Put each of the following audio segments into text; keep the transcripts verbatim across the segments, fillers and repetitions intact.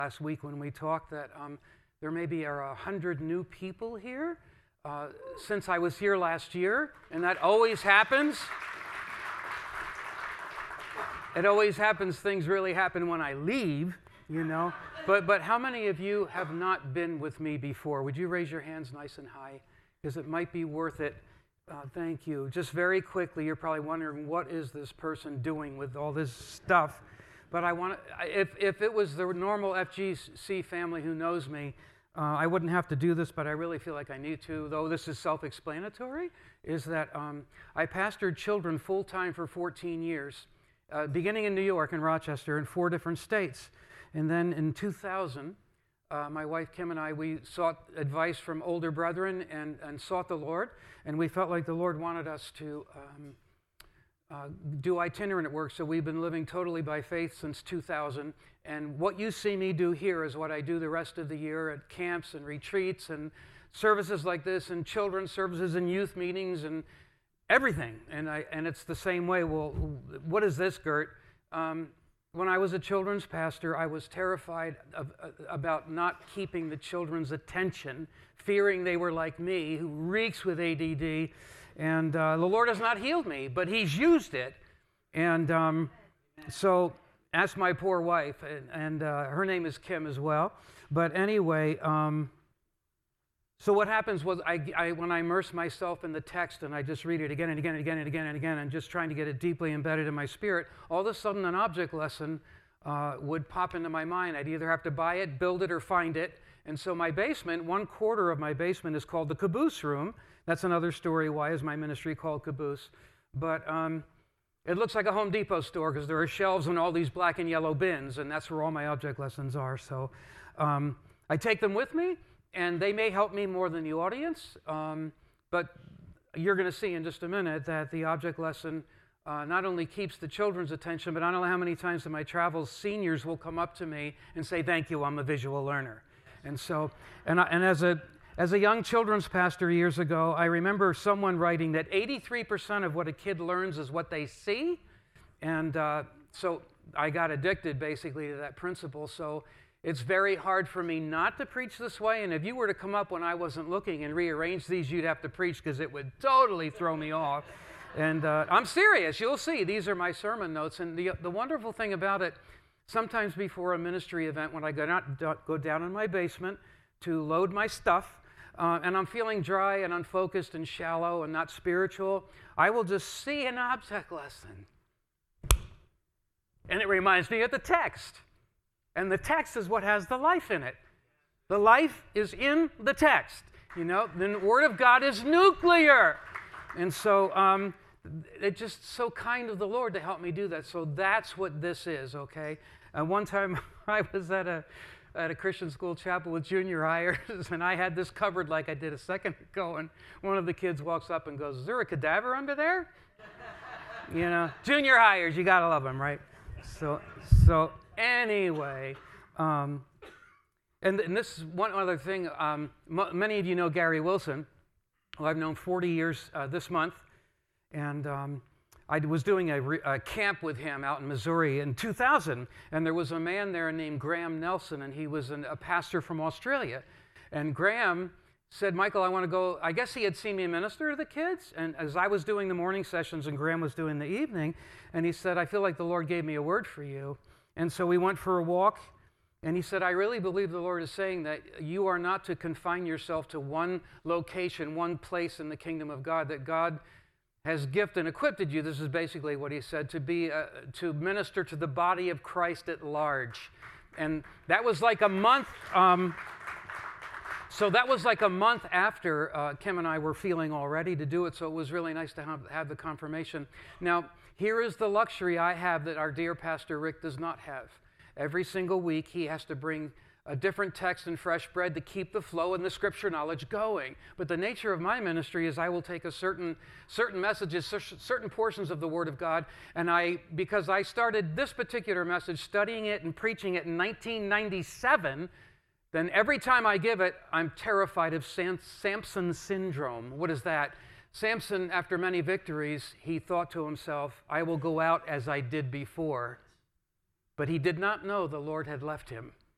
last week when we talked that um, there maybe are a hundred new people here uh, since I was here last year, and that always happens. It always happens. Things really happen when I leave, you know. But but how many of you have not been with me before? Would you raise your hands nice and high? Because it might be worth it. Uh, thank you. Just very quickly, you're probably wondering, what is this person doing with all this stuff? But I want to, if, if it was the normal F G C family who knows me, uh, I wouldn't have to do this, but I really feel like I need to, though this is self-explanatory, is that um, I pastored children full-time for fourteen years, uh, beginning in New York and Rochester in four different states. And then in two thousand, uh, my wife Kim and I, we sought advice from older brethren and, and sought the Lord, and we felt like the Lord wanted us to um, Uh, do itinerant work, so we've been living totally by faith since two thousand, and what you see me do here is what I do the rest of the year at camps and retreats and services like this and children's services and youth meetings and everything, and I and it's the same way. Well, what is this, Gert? Um, when I was a children's pastor, I was terrified of, uh, about not keeping the children's attention, fearing they were like me, who reeks with A D D. And uh, the Lord has not healed me, but He's used it. And um, so, ask my poor wife, and, and uh, her name is Kim as well. But anyway, um, so what happens was I, I, when I immerse myself in the text and I just read it again and again and again and again and again and just trying to get it deeply embedded in my spirit, all of a sudden an object lesson uh, would pop into my mind. I'd either have to buy it, build it, or find it. And so my basement, one quarter of my basement is called the caboose room. That's another story. Why is my ministry called Caboose? But um, it looks like a Home Depot store because there are shelves and all these black and yellow bins, and that's where all my object lessons are. So um, I take them with me, and they may help me more than the audience. Um, but you're going to see in just a minute that the object lesson uh, not only keeps the children's attention, but I don't know how many times in my travels seniors will come up to me and say, "Thank you, I'm a visual learner." And so, and, I, and as a As a young children's pastor years ago, I remember someone writing that eighty-three percent of what a kid learns is what they see. And uh, so I got addicted basically to that principle. So it's very hard for me not to preach this way. And if you were to come up when I wasn't looking and rearrange these, you'd have to preach because it would totally throw me off. And uh, I'm serious. You'll see. These are my sermon notes. And the, the wonderful thing about it, sometimes before a ministry event, when I go, not, go down in my basement to load my stuff, Uh, and I'm feeling dry and unfocused and shallow and not spiritual, I will just see an object lesson. And it reminds me of the text. And the text is what has the life in it. The life is in the text. You know, the Word of God is nuclear. And so um, it's just so kind of the Lord to help me do that. So that's what this is, okay? And one time I was at a at a Christian school chapel with junior hires, and I had this covered like I did a second ago, and one of the kids walks up and goes, "Is there a cadaver under there?" You know, junior hires, you gotta love them, right? So, so anyway, um, and, and this is one other thing. Um, m- many of you know Gary Wilson, who I've known forty years uh, this month, and um, I was doing a, re- a camp with him out in Missouri in two thousand, and there was a man there named Graham Nelson, and he was an, a pastor from Australia. And Graham said, "Michael, I want to go." I guess he had seen me minister to the kids, and as I was doing the morning sessions and Graham was doing the evening, and he said, "I feel like the Lord gave me a word for you." And so we went for a walk, and he said, "I really believe the Lord is saying that you are not to confine yourself to one location, one place in the kingdom of God, that God has gifted and equipped you," this is basically what he said, "to be uh, to minister to the body of Christ at large." And that was like a month, um, so that was like a month after uh, Kim and I were feeling all ready to do it, so it was really nice to have, have the confirmation. Now, here is the luxury I have that our dear Pastor Rick does not have. Every single week, he has to bring a different text and fresh bread to keep the flow and the scripture knowledge going. But the nature of my ministry is I will take a certain certain messages, certain portions of the Word of God, and I, because I started this particular message studying it and preaching it in nineteen ninety-seven, then every time I give it, I'm terrified of Sam, Samson syndrome. What is that? Samson, after many victories, he thought to himself, "I will go out as I did before." But he did not know the Lord had left him.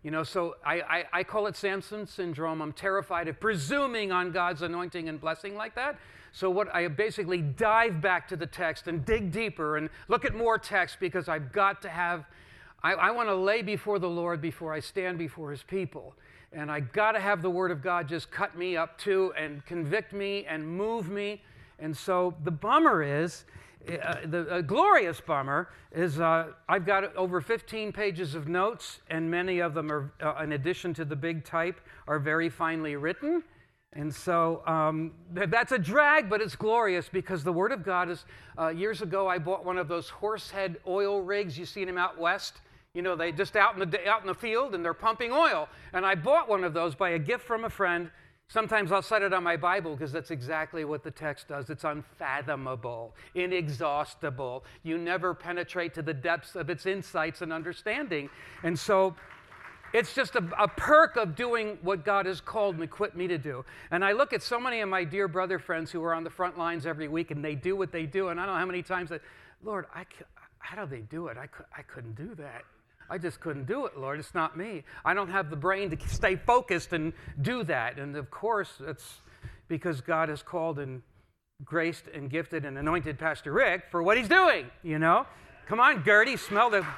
You know, so I, I, I call it Samson syndrome. I'm terrified of presuming on God's anointing and blessing like that. So what I basically dive back to the text and dig deeper and look at more text, because I've got to have, I, I want to lay before the Lord before I stand before his people. And I got to have the Word of God just cut me up too and convict me and move me. And so the bummer is, uh, the uh, glorious bummer is uh, I've got over fifteen pages of notes, and many of them are, uh, in addition to the big type, are very finely written. And so um, th- that's a drag, but it's glorious because the Word of God is, uh, years ago I bought one of those horsehead oil rigs. You seen them out west? You know, they just out in the out in the field and they're pumping oil. And I bought one of those by a gift from a friend. Sometimes I'll set it on my Bible because that's exactly what the text does. It's unfathomable, inexhaustible. You never penetrate to the depths of its insights and understanding. And so it's just a, a perk of doing what God has called and equipped me to do. And I look at so many of my dear brother friends who are on the front lines every week, and they do what they do. And I don't know how many times that, Lord, I, how do they do it? I, I couldn't do that. I just couldn't do it, Lord. It's not me. I don't have the brain to stay focused and do that. And of course, it's because God has called and graced and gifted and anointed Pastor Rick for what he's doing, you know? Come on, Gertie, smell the...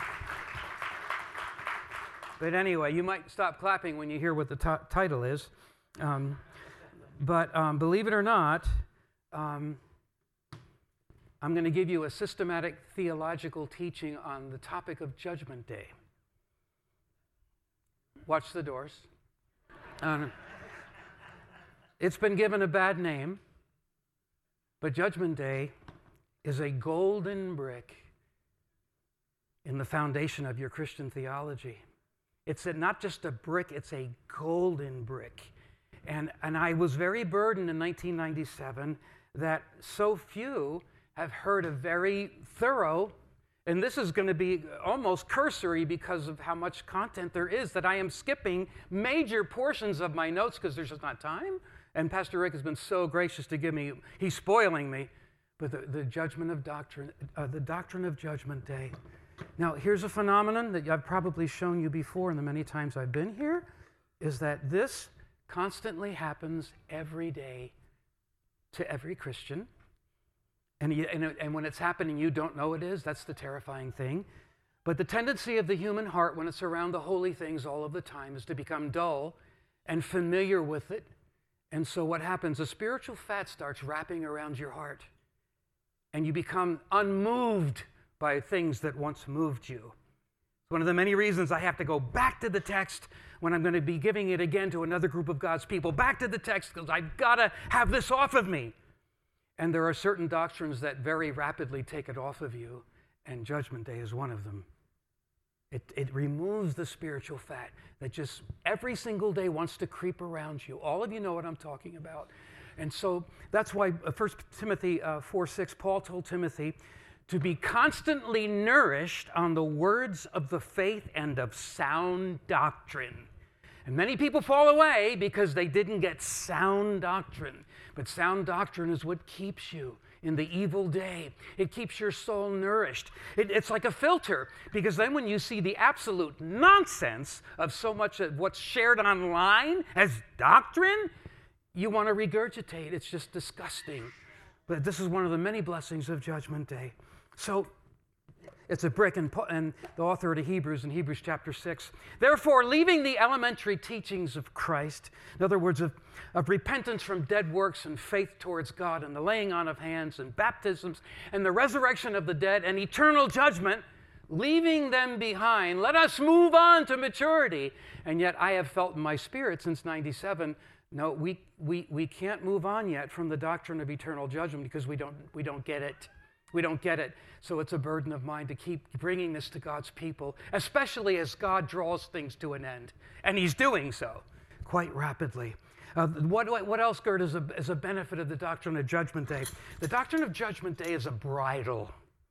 But anyway, you might stop clapping when you hear what the t- title is. Um, but um, believe it or not, um, I'm going to give you a systematic theological teaching on the topic of Judgment Day. Watch the doors. Um, it's been given a bad name, but Judgment Day is a golden brick in the foundation of your Christian theology. It's a, not just a brick, it's a golden brick. And, and I was very burdened in nineteen ninety-seven that so few have heard a very thorough, and this is going to be almost cursory because of how much content there is, that I am skipping major portions of my notes because there's just not time. And Pastor Rick has been so gracious to give me, he's spoiling me, but the, the judgment of doctrine, uh, the doctrine of Judgment Day. Now, here's a phenomenon that I've probably shown you before in the many times I've been here, is that this constantly happens every day to every Christian. And, you, and, and when it's happening, you don't know it is. That's the terrifying thing. But the tendency of the human heart when it's around the holy things all of the time is to become dull and familiar with it. And so what happens, a spiritual fat starts wrapping around your heart. And you become unmoved by things that once moved you. It's one of the many reasons I have to go back to the text when I'm going to be giving it again to another group of God's people. Back to the text because I've got to have this off of me. And there are certain doctrines that very rapidly take it off of you, and Judgment Day is one of them. It, it removes the spiritual fat that just every single day wants to creep around you. All of you know what I'm talking about. And so that's why First Timothy uh, four six, Paul told Timothy to be constantly nourished on the words of the faith and of sound doctrine. And many people fall away because they didn't get sound doctrine. But sound doctrine is what keeps you in the evil day. It keeps your soul nourished. It, it's like a filter, because then when you see the absolute nonsense of so much of what's shared online as doctrine, you want to regurgitate. It's just disgusting. But this is one of the many blessings of Judgment Day. So it's a brick, and, and the author of the Hebrews in Hebrews chapter six. Therefore, leaving the elementary teachings of Christ, in other words, of, of repentance from dead works and faith towards God and the laying on of hands and baptisms and the resurrection of the dead and eternal judgment, leaving them behind, let us move on to maturity. And yet I have felt in my spirit since ninety-seven, no, we, we, we can't move on yet from the doctrine of eternal judgment because we don't, we don't get it. We don't get it. So it's a burden of mine to keep bringing this to God's people, especially as God draws things to an end. And he's doing so quite rapidly. Uh, what, what else, Gert, is a, is a benefit of the doctrine of Judgment Day? The doctrine of Judgment Day is a bridle.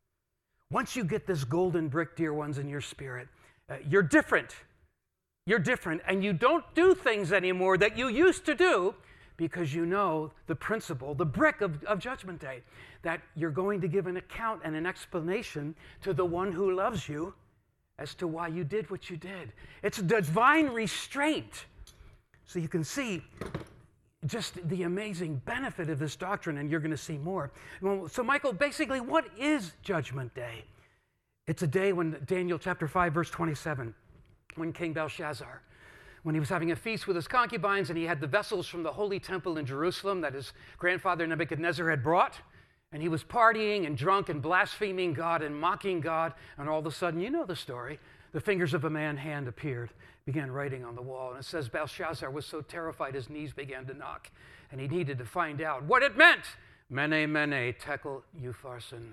Once you get this golden brick, dear ones, in your spirit, uh, you're different. You're different, and you don't do things anymore that you used to do because you know the principle, the brick of, of Judgment Day, that you're going to give an account and an explanation to the one who loves you as to why you did what you did. It's a divine restraint. So you can see just the amazing benefit of this doctrine, and you're going to see more. So Michael, basically, what is Judgment Day? It's a day when Daniel chapter five, verse twenty-seven, when King Belshazzar, when he was having a feast with his concubines, and he had the vessels from the holy temple in Jerusalem that his grandfather Nebuchadnezzar had brought, and he was partying and drunk and blaspheming God and mocking God, and all of a sudden, you know the story, the fingers of a man's hand appeared, began writing on the wall, and it says Belshazzar was so terrified his knees began to knock, and he needed to find out what it meant. Mene, mene, tekel, upharsin.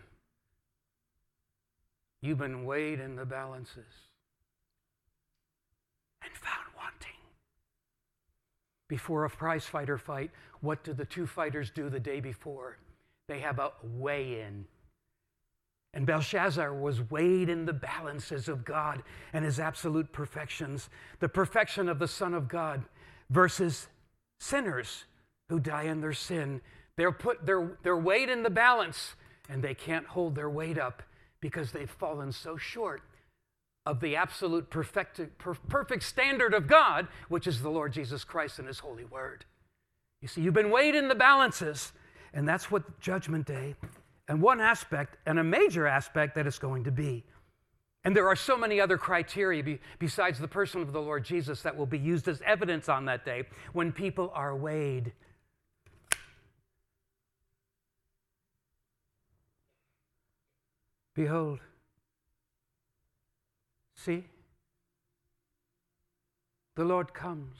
You've been weighed in the balances and found wanting. Before a prize fighter fight, what do the two fighters do the day before? They have a weigh-in. And Belshazzar was weighed in the balances of God and his absolute perfections, the perfection of the Son of God versus sinners who die in their sin. They're put, they're, they're weighed in the balance, and they can't hold their weight up because they've fallen so short of the absolute perfect, per, perfect standard of God, which is the Lord Jesus Christ and his holy word. You see, you've been weighed in the balances, and that's what Judgment Day, and one aspect, and a major aspect that it's going to be. And there are so many other criteria be, besides the person of the Lord Jesus that will be used as evidence on that day when people are weighed. Behold, see, the Lord comes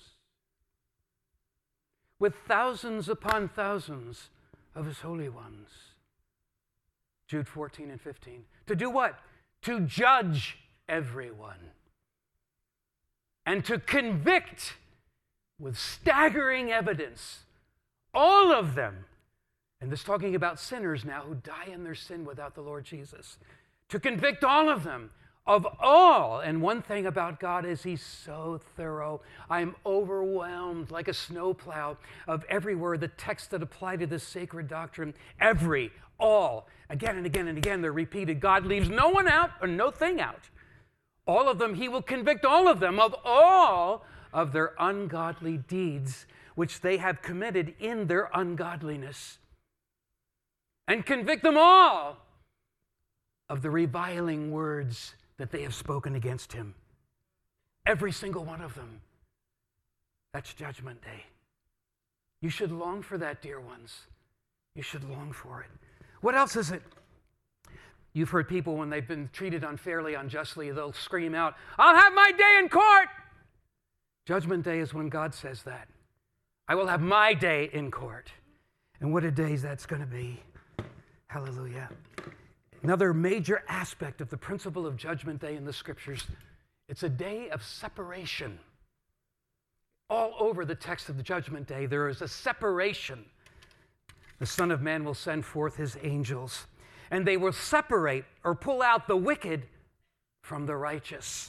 with thousands upon thousands of his holy ones. Jude fourteen and fifteen. To do what? To judge everyone and to convict with staggering evidence all of them. And this talking about sinners now who die in their sin without the Lord Jesus. To convict all of them of all. And one thing about God is he's so thorough. I'm overwhelmed like a snowplow of everywhere the texts that apply to this sacred doctrine. Every, all, again and again and again, they're repeated. God leaves no one out or no thing out. All of them, he will convict all of them of all of their ungodly deeds, which they have committed in their ungodliness. And convict them all of the reviling words that they have spoken against him. Every single one of them. That's Judgment Day. You should long for that, dear ones. You should long for it. What else is it? You've heard people when they've been treated unfairly, unjustly, they'll scream out, I'll have my day in court. Judgment Day is when God says that. I will have my day in court. And what a day that's going to be. Hallelujah. Another major aspect of the principle of Judgment Day in the Scriptures, it's a day of separation. All over the text of the Judgment Day, there is a separation. The Son of Man will send forth his angels, and they will separate or pull out the wicked from the righteous.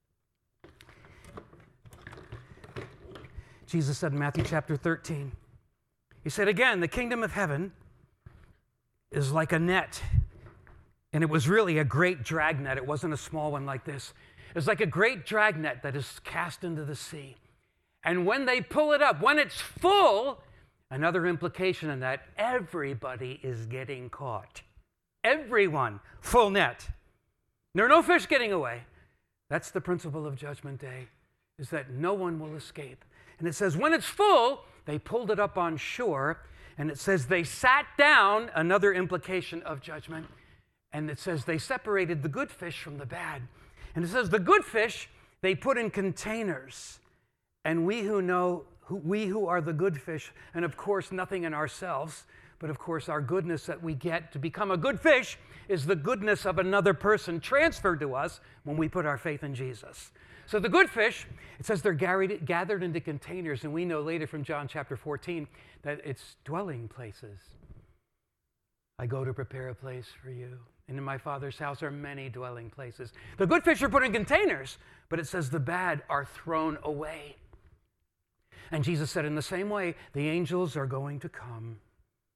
Jesus said in Matthew chapter thirteen, he said, again, the kingdom of heaven is like a net. And it was really a great dragnet. It wasn't a small one like this. It was like a great dragnet that is cast into the sea. And when they pull it up, when it's full, another implication in that, everybody is getting caught. Everyone, full net. There are no fish getting away. That's the principle of Judgment Day, is that no one will escape. And it says, when it's full, they pulled it up on shore, and it says they sat down, another implication of judgment, and it says they separated the good fish from the bad. And it says the good fish they put in containers, and we who know, who, we who are the good fish, and of course nothing in ourselves, but of course our goodness that we get to become a good fish is the goodness of another person transferred to us when we put our faith in Jesus. So the good fish, it says they're gathered into containers, and we know later from John chapter fourteen that it's dwelling places. I go to prepare a place for you, and in my Father's house are many dwelling places. The good fish are put in containers, but it says the bad are thrown away. And Jesus said in the same way, the angels are going to come.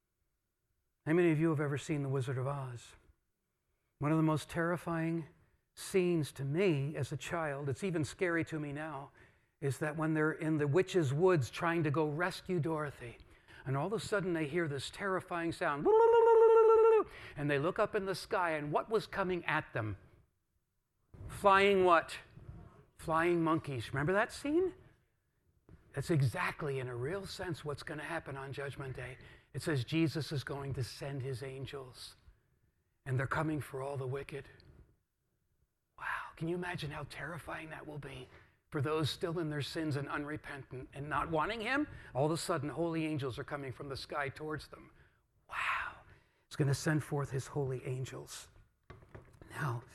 How many of you have ever seen The Wizard of Oz? One of the most terrifying scenes to me as a child, it's even scary to me now, is that when they're in the witch's woods trying to go rescue Dorothy, and all of a sudden they hear this terrifying sound, and they look up in the sky, and what was coming at them? Flying what? Flying monkeys. Remember that scene? That's exactly, in a real sense, what's going to happen on Judgment Day. It says Jesus is going to send his angels, and they're coming for all the wicked. Wow, can you imagine how terrifying that will be for those still in their sins and unrepentant and not wanting him? All of a sudden, holy angels are coming from the sky towards them. Wow. He's going to send forth his holy angels. Now,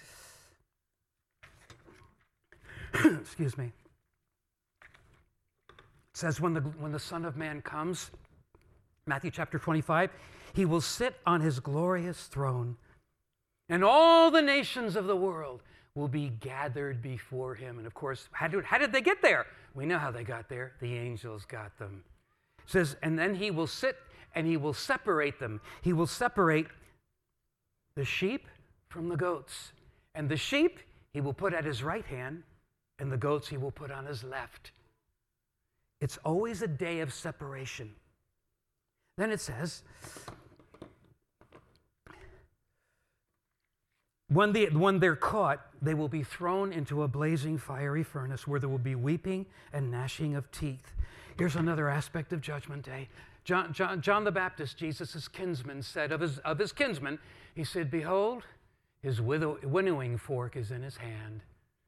excuse me. It says when the, when the Son of Man comes, Matthew chapter twenty-five, he will sit on his glorious throne, and all the nations of the world will be gathered before him. And of course, how did, how did they get there? We know how they got there. The angels got them. It says, and then he will sit and he will separate them. He will separate the sheep from the goats. And the sheep he will put at his right hand, and the goats he will put on his left. It's always a day of separation. Then it says, when, they, when they're caught, they will be thrown into a blazing fiery furnace where there will be weeping and gnashing of teeth. Here's another aspect of Judgment Day. John, John, John the Baptist, Jesus' kinsman, said of his, of his kinsman, he said, behold, his winnowing fork is in his hand.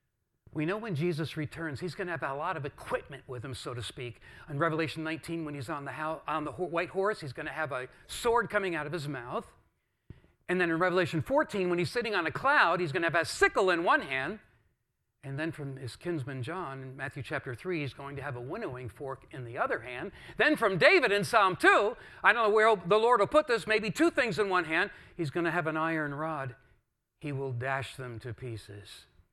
We know when Jesus returns, he's going to have a lot of equipment with him, so to speak. In Revelation nineteen, when he's on the, ho- on the ho- white horse, he's going to have a sword coming out of his mouth. And then in Revelation fourteen, when he's sitting on a cloud, he's going to have a sickle in one hand. And then from his kinsman John, in Matthew chapter three, he's going to have a winnowing fork in the other hand. Then from David in Psalm two, I don't know where the Lord will put this, maybe two things in one hand. He's going to have an iron rod. He will dash them to pieces.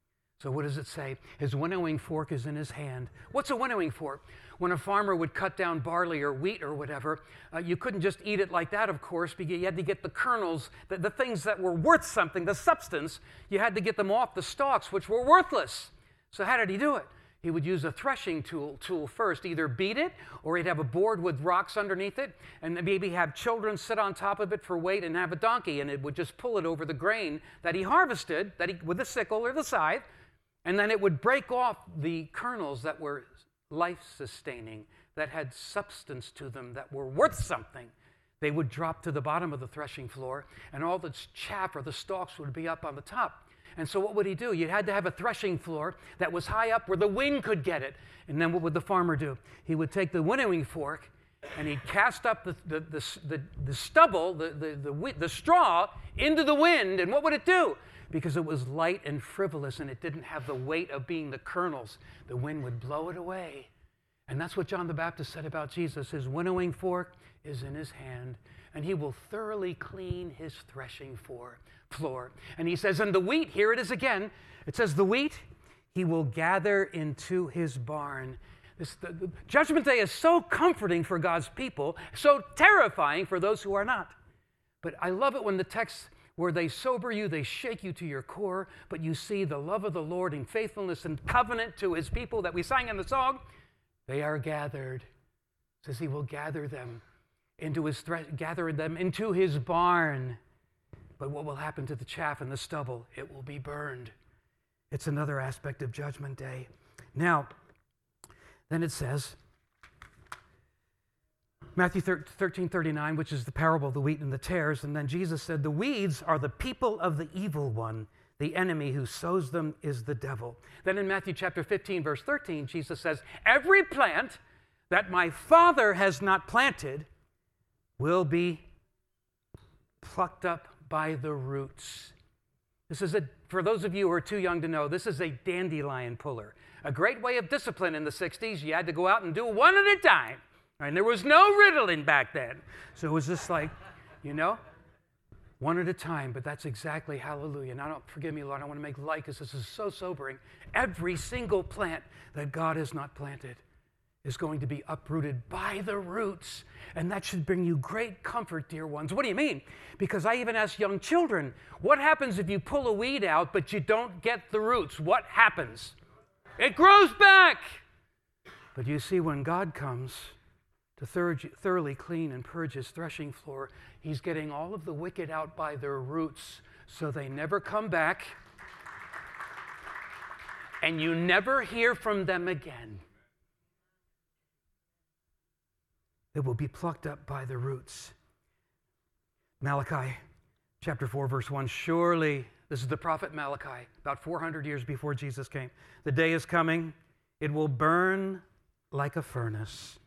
So what does it say? His winnowing fork is in his hand. What's a winnowing fork? When a farmer would cut down barley or wheat or whatever, uh, you couldn't just eat it like that, of course, because you had to get the kernels, the, the things that were worth something, the substance, you had to get them off the stalks, which were worthless. So how did he do it? He would use a threshing tool, tool first, either beat it, or he'd have a board with rocks underneath it, and maybe have children sit on top of it for weight and have a donkey, and it would just pull it over the grain that he harvested that he, with the sickle or the scythe. And then it would break off the kernels that were life-sustaining, that had substance to them, that were worth something. They would drop to the bottom of the threshing floor, and all the chaff or the stalks would be up on the top. And so what would he do? You had to have a threshing floor that was high up where the wind could get it. And then what would the farmer do? He would take the winnowing fork, and he'd cast up the, the, the, the, the stubble, the, the, the, the straw, into the wind, and what would it do? Because it was light and frivolous and it didn't have the weight of being the kernels, the wind would blow it away. And that's what John the Baptist said about Jesus. His winnowing fork is in his hand, and he will thoroughly clean his threshing floor. And he says, and the wheat, here it is again, it says the wheat, he will gather into his barn. This, the, the Judgment Day is so comforting for God's people, so terrifying for those who are not. But I love it when the text where they sober you, they shake you to your core, but you see the love of the Lord in faithfulness and covenant to his people that we sang in the song. They are gathered. It says he will gather them into his thre- gather them into his barn. But what will happen to the chaff and the stubble? It will be burned. It's another aspect of Judgment Day. Now, then it says, Matthew thirteen thirty-nine, which is the parable of the wheat and the tares, and then Jesus said, the weeds are the people of the evil one. The enemy who sows them is the devil. Then in Matthew chapter fifteen, verse thirteen, Jesus says, every plant that my Father has not planted will be plucked up by the roots. This is a, for those of you who are too young to know, this is a dandelion puller. A great way of discipline in the sixties. You had to go out and do one at a time. And there was no Ritalin back then. So it was just like, you know, one at a time. But that's exactly, hallelujah. Now, don't forgive me, Lord, I want to make light because this is so sobering. Every single plant that God has not planted is going to be uprooted by the roots. And that should bring you great comfort, dear ones. What do you mean? Because I even ask young children, what happens if you pull a weed out but you don't get the roots? What happens? It grows back. But you see, when God comes to thoroughly clean and purge his threshing floor, he's getting all of the wicked out by their roots so they never come back and you never hear from them again. It will be plucked up by the roots. Malachi chapter four, verse one, surely, this is the prophet Malachi, about four hundred years before Jesus came. The day is coming, it will burn like a furnace.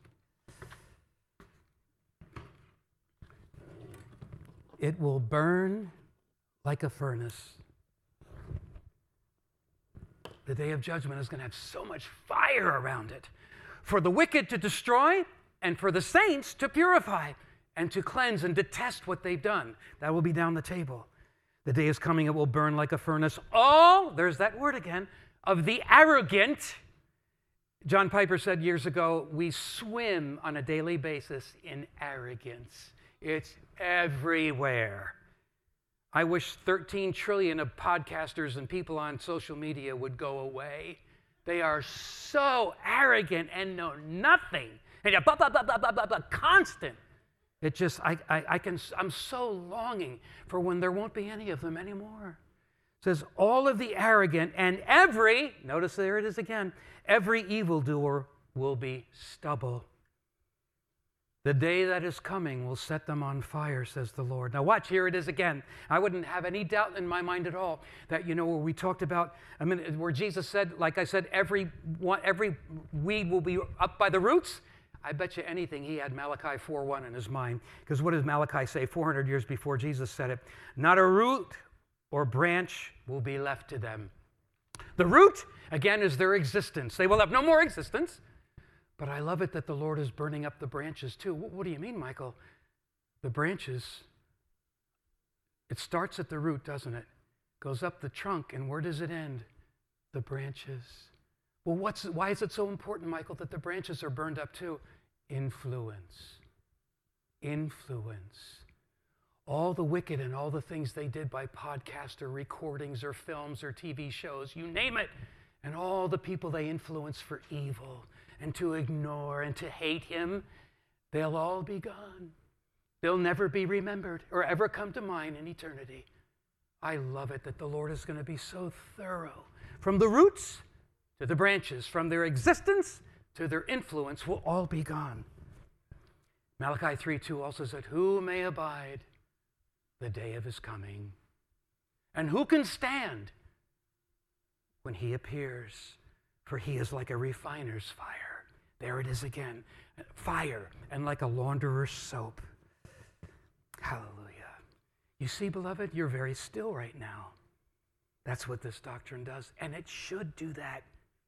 It will burn like a furnace. The day of judgment is going to have so much fire around it for the wicked to destroy and for the saints to purify and to cleanse and to test what they've done. That will be down the table. The day is coming, it will burn like a furnace. All, there's that word again, of the arrogant. John Piper said years ago, we swim on a daily basis in arrogance. It's everywhere. I wish thirteen trillion of podcasters and people on social media would go away. They are so arrogant and know nothing. And blah, blah, blah, blah, blah, blah, blah, constant. It just, I, I, I can, I'm so longing for when there won't be any of them anymore. It says, all of the arrogant and every, notice there it is again, every evildoer will be stubble. The day that is coming will set them on fire, says the Lord. Now watch, here it is again. I wouldn't have any doubt in my mind at all that, you know, where we talked about, I mean, where Jesus said, like I said, every one, every weed will be up by the roots. I bet you anything he had Malachi four one in his mind. Because what does Malachi say four hundred years before Jesus said it? Not a root or branch will be left to them. The root, again, is their existence. They will have no more existence. But I love it that the Lord is burning up the branches too. What, what do you mean, Michael? The branches, it starts at the root, doesn't it? Goes up the trunk, and where does it end? The branches. Well, what's, why is it so important, Michael, that the branches are burned up too? Influence. Influence. All the wicked and all the things they did by podcast or recordings or films or T V shows, you name it, and all the people they influenced for evil and to ignore and to hate him, they'll all be gone. They'll never be remembered or ever come to mind in eternity. I love it that the Lord is going to be so thorough. From the roots to the branches, from their existence to their influence will all be gone. Malachi three two also said, who may abide the day of his coming? And who can stand when he appears? For he is like a refiner's fire. There it is again. Fire, and like a launderer's soap. Hallelujah. You see, beloved, you're very still right now. That's what this doctrine does, and it should do that.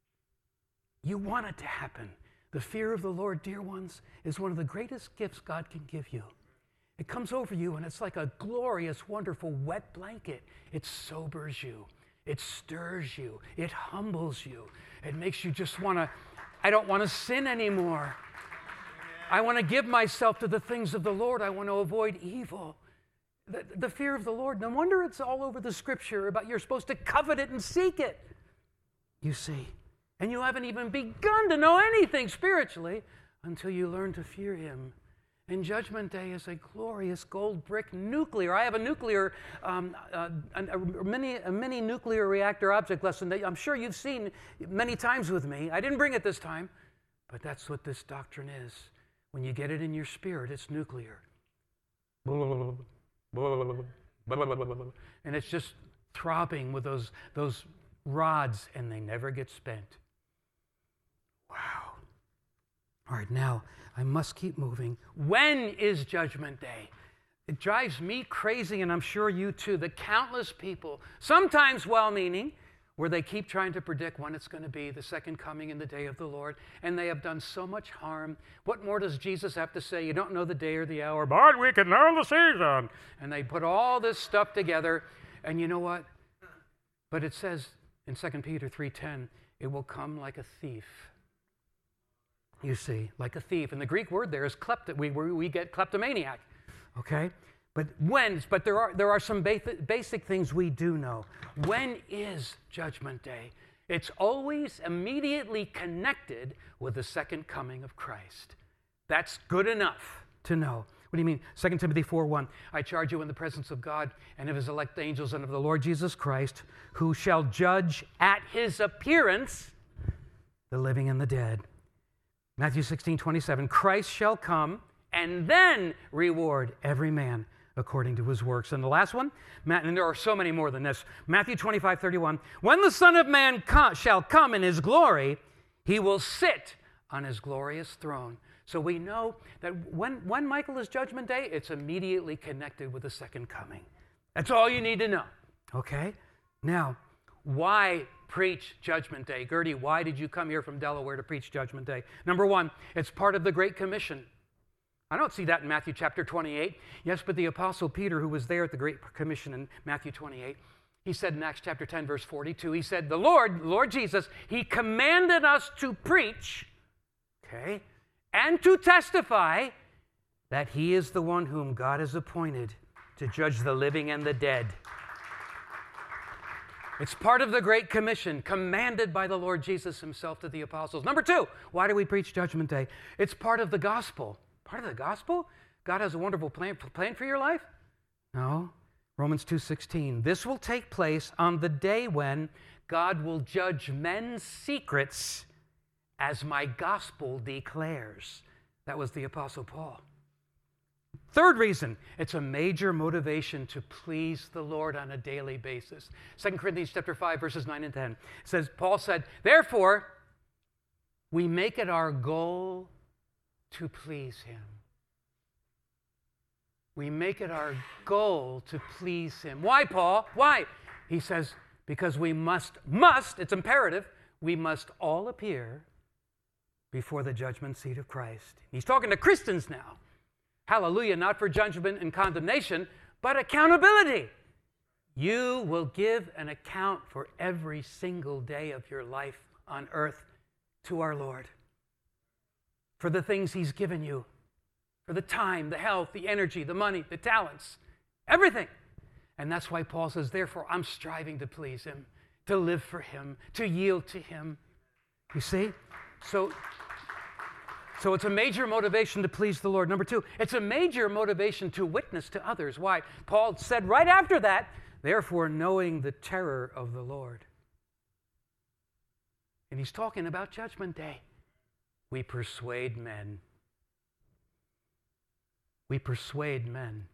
You want it to happen. The fear of the Lord, dear ones, is one of the greatest gifts God can give you. It comes over you, and it's like a glorious, wonderful, wet blanket. It sobers you. It stirs you. It humbles you. It makes you just want to, I don't want to sin anymore. I want to give myself to the things of the Lord. I want to avoid evil. The, the fear of the Lord, no wonder it's all over the scripture about you're supposed to covet it and seek it. You see, and you haven't even begun to know anything spiritually until you learn to fear him. And Judgment Day is a glorious gold brick nuclear. I have a nuclear, um, uh, a, a, mini, a mini nuclear reactor object lesson that I'm sure you've seen many times with me. I didn't bring it this time, but that's what this doctrine is. When you get it in your spirit, it's nuclear. And it's just throbbing with those, those rods, and they never get spent. Wow. All right, now I must keep moving. When is Judgment Day? It drives me crazy, and I'm sure you too, the countless people, sometimes well-meaning, where they keep trying to predict when it's going to be, the second coming in the day of the Lord, and they have done so much harm. What more does Jesus have to say? You don't know the day or the hour, but we can know the season. And they put all this stuff together, and you know what? But it says in Second Peter three ten, it will come like a thief. you see, like a thief. And the Greek word there is klepto, we, we get kleptomaniac, okay? But when, but there are, there are some basic, basic things we do know. When is Judgment Day? It's always immediately connected with the second coming of Christ. That's good enough to know. What do you mean? Second Timothy four one, I charge you in the presence of God and of his elect angels and of the Lord Jesus Christ, who shall judge at his appearance the living and the dead. Matthew sixteen twenty-seven, Christ shall come and then reward every man according to his works. And the last one, and there are so many more than this, Matthew twenty-five thirty-one, when the Son of Man co- shall come in his glory, he will sit on his glorious throne. So we know that when, when Michael is Judgment Day, it's immediately connected with the second coming. That's all you need to know, okay? Now, why preach Judgment Day? Gertie, why did you come here from Delaware to preach Judgment Day? Number one, it's part of the Great Commission. I don't see that in Matthew chapter twenty-eight. Yes, but the Apostle Peter, who was there at the Great Commission in Matthew twenty-eight, he said in Acts chapter ten, verse forty-two, he said, the Lord, Lord Jesus, he commanded us to preach, okay, and to testify that he is the one whom God has appointed to judge the living and the dead. It's part of the Great Commission, commanded by the Lord Jesus himself to the apostles. Number two, why do we preach Judgment Day? It's part of the gospel. Part of the gospel? God has a wonderful plan, plan for your life? No. Romans two sixteen, this will take place on the day when God will judge men's secrets as my gospel declares. That was the Apostle Paul. Third reason, it's a major motivation to please the Lord on a daily basis. Second Corinthians chapter five, verses nine and ten. It says, Paul said, therefore, we make it our goal to please him. We make it our goal to please him. Why, Paul? Why? He says, because we must, must, it's imperative, we must all appear before the judgment seat of Christ. He's talking to Christians now. Hallelujah, not for judgment and condemnation, but accountability. You will give an account for every single day of your life on earth to our Lord. For the things he's given you, for the time, the health, the energy, the money, the talents, everything. And that's why Paul says, therefore, I'm striving to please him, to live for him, to yield to him. You see? So, so it's a major motivation to please the Lord. Number two, it's a major motivation to witness to others. Why? Paul said right after that, therefore, knowing the terror of the Lord. And he's talking about Judgment Day. We persuade men. We persuade men.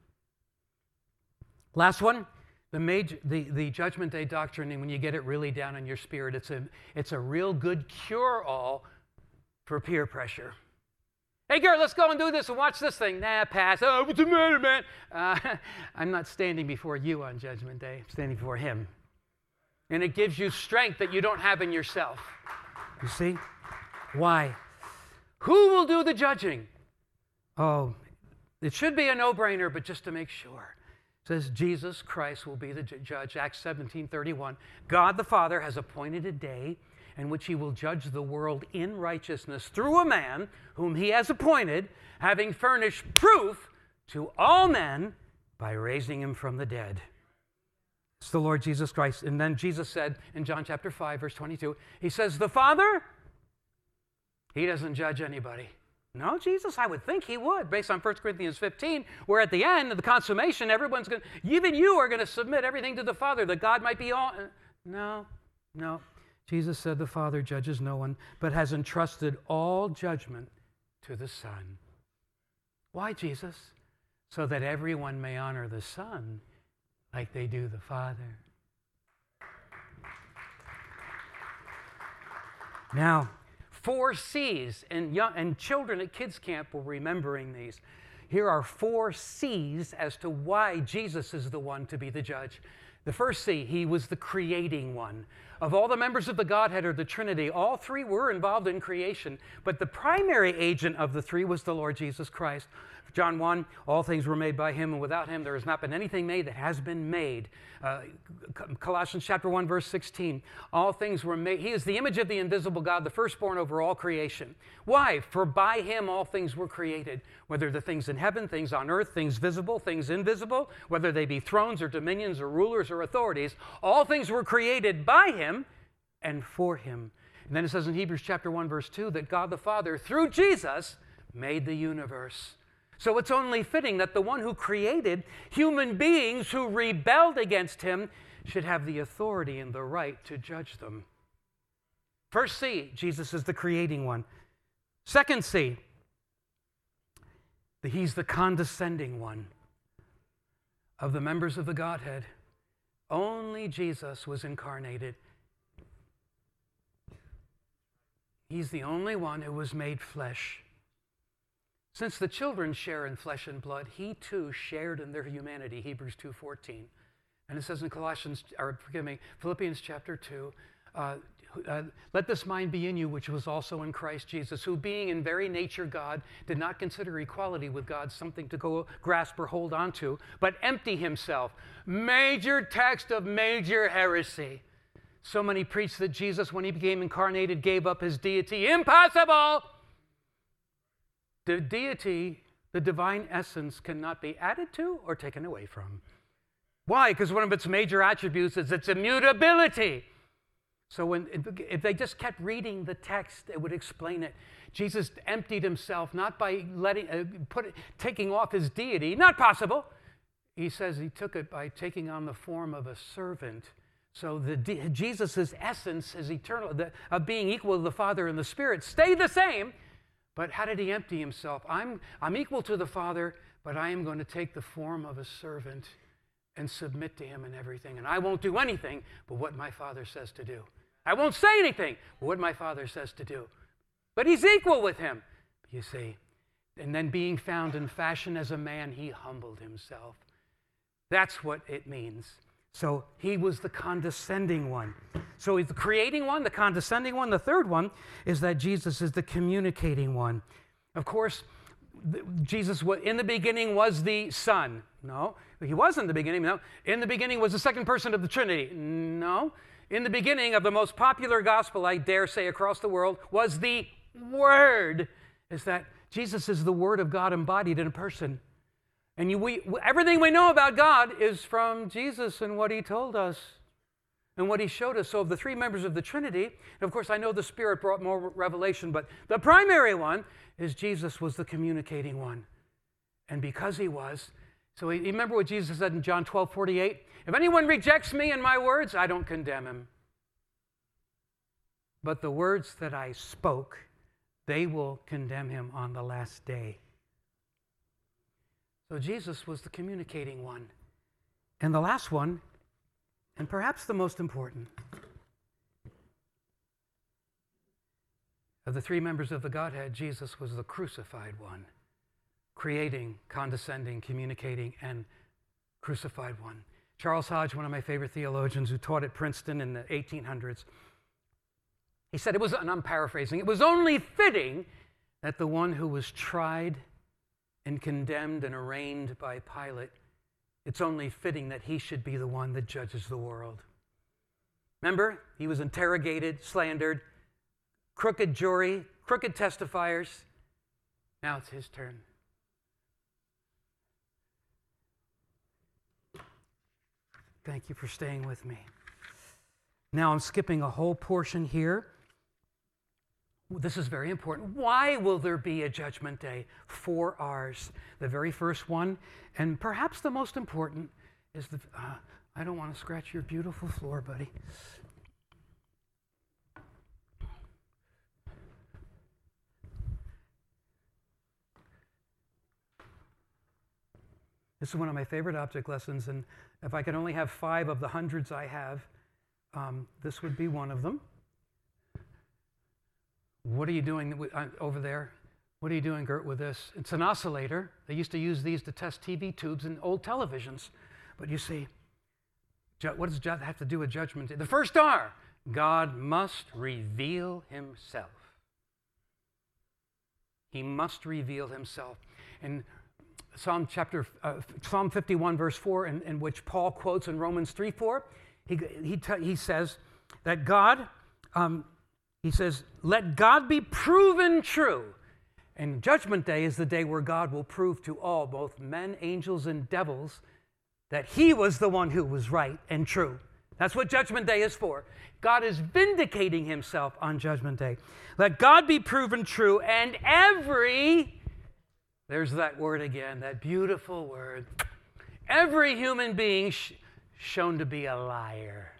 Last one, the, major, the, the Judgment Day doctrine, and when you get it really down in your spirit, it's a, it's a real good cure-all for peer pressure. Hey, girl, let's go and do this and watch this thing. Nah, pass. Oh, what's the matter, man? Uh, I'm not standing before you on Judgment Day. I'm standing before him. And it gives you strength that you don't have in yourself. You see? Why? Who will do the judging? Oh, it should be a no-brainer, but just to make sure. It says Jesus Christ will be the judge. Acts seventeen thirty-one. God the Father has appointed a day in which he will judge the world in righteousness through a man whom he has appointed, having furnished proof to all men by raising him from the dead. It's the Lord Jesus Christ. And then Jesus said in John chapter five, verse twenty-two, he says, the Father, he doesn't judge anybody. No, Jesus, I would think he would, based on First Corinthians fifteen, where at the end of the consummation, everyone's going to, even you are going to submit everything to the Father, that God might be all. No, no. Jesus said the Father judges no one, but has entrusted all judgment to the Son. Why, Jesus? So that everyone may honor the Son like they do the Father. Now, four C's, and, young, and children at kids camp were remembering these. Here are four C's as to why Jesus is the one to be the judge. The first C, he was the creating one. of all the members of the Godhead or the Trinity, all three were involved in creation, but the primary agent of the three was the Lord Jesus Christ. John one, all things were made by him, and without him there has not been anything made that has been made. Uh, Colossians chapter one, verse sixteen, all things were made. He is the image of the invisible God, the firstborn over all creation. Why? For by him all things were created, whether the things in heaven, things on earth, things visible, things invisible, whether they be thrones or dominions or rulers or authorities, all things were created by him and for him. And then it says in Hebrews chapter one, verse two, that God the Father, through Jesus, made the universe. So it's only fitting that the one who created human beings who rebelled against him should have the authority and the right to judge them. First C, Jesus is the creating one. Second C, that he's the condescending one of the members of the Godhead. Only Jesus was incarnated. He's the only one who was made flesh. Since the children share in flesh and blood, he too shared in their humanity, Hebrews two fourteen. And it says in Colossians, or forgive me, Philippians chapter two, uh, uh, let this mind be in you, which was also in Christ Jesus, who being in very nature God, did not consider equality with God something to go grasp or hold on to, but empty himself. Major text of major heresy. So many preach that Jesus, when he became incarnated, gave up his deity. Impossible! The deity, the divine essence, cannot be added to or taken away from. Why? Because one of its major attributes is its immutability. So when, if they just kept reading the text, it would explain it. Jesus emptied himself, not by letting, uh, put, taking off his deity. Not possible. He says he took it by taking on the form of a servant. So the Jesus' essence, his eternal, the, of being equal to the Father and the Spirit, stayed the same. But how did he empty himself? I'm, I'm equal to the Father, but I am going to take the form of a servant and submit to him in everything. And I won't do anything but what my Father says to do. I won't say anything but what my Father says to do. But he's equal with him, you see. And then being found in fashion as a man, he humbled himself. That's what it means. So he was the condescending one. So he's the creating one, the condescending one. The third one is that Jesus is the communicating one. Of course, Jesus in the beginning was the Son. No, he wasn't in the beginning. No, in the beginning was the second person of the Trinity. No, in the beginning of the most popular gospel, I dare say, across the world, was the Word. Is that Jesus is the Word of God embodied in a person. And you, we, everything we know about God is from Jesus and what he told us and what he showed us. So of the three members of the Trinity, and of course I know the Spirit brought more revelation, but the primary one is Jesus was the communicating one. And because he was, so he, remember what Jesus said in John twelve forty-eight? If anyone rejects me and my words, I don't condemn him. But the words that I spoke, they will condemn him on the last day. So Jesus was the communicating one. And the last one, and perhaps the most important, of the three members of the Godhead, Jesus was the crucified one. Creating, condescending, communicating, and crucified one. Charles Hodge, one of my favorite theologians who taught at Princeton in the eighteen hundreds, he said it was, and I'm paraphrasing, it was only fitting that the one who was tried and condemned and arraigned by Pilate, it's only fitting that he should be the one that judges the world. Remember, he was interrogated, slandered, crooked jury, crooked testifiers. Now it's his turn. Thank you for staying with me. Now I'm skipping a whole portion here. This is very important. Why will there be a judgment day? Four R's. The very first one, and perhaps the most important, is the, uh, I don't want to scratch your beautiful floor, buddy. This is one of my favorite object lessons, and if I could only have five of the hundreds I have, um, this would be one of them. What are you doing over there? What are you doing, Gert, with this? It's an oscillator. They used to use these to test T V tubes and old televisions. But you see, what does that have to do with judgment? The first R, God must reveal himself. He must reveal himself. In Psalm chapter, uh, Psalm fifty-one, verse four, in, in which Paul quotes in Romans three four, he, he, t- he says that God, um, he says, let God be proven true. And Judgment Day is the day where God will prove to all, both men, angels, and devils, that he was the one who was right and true. That's what Judgment Day is for. God is vindicating himself on Judgment Day. Let God be proven true, and every, there's that word again, that beautiful word, every human being sh- shown to be a liar.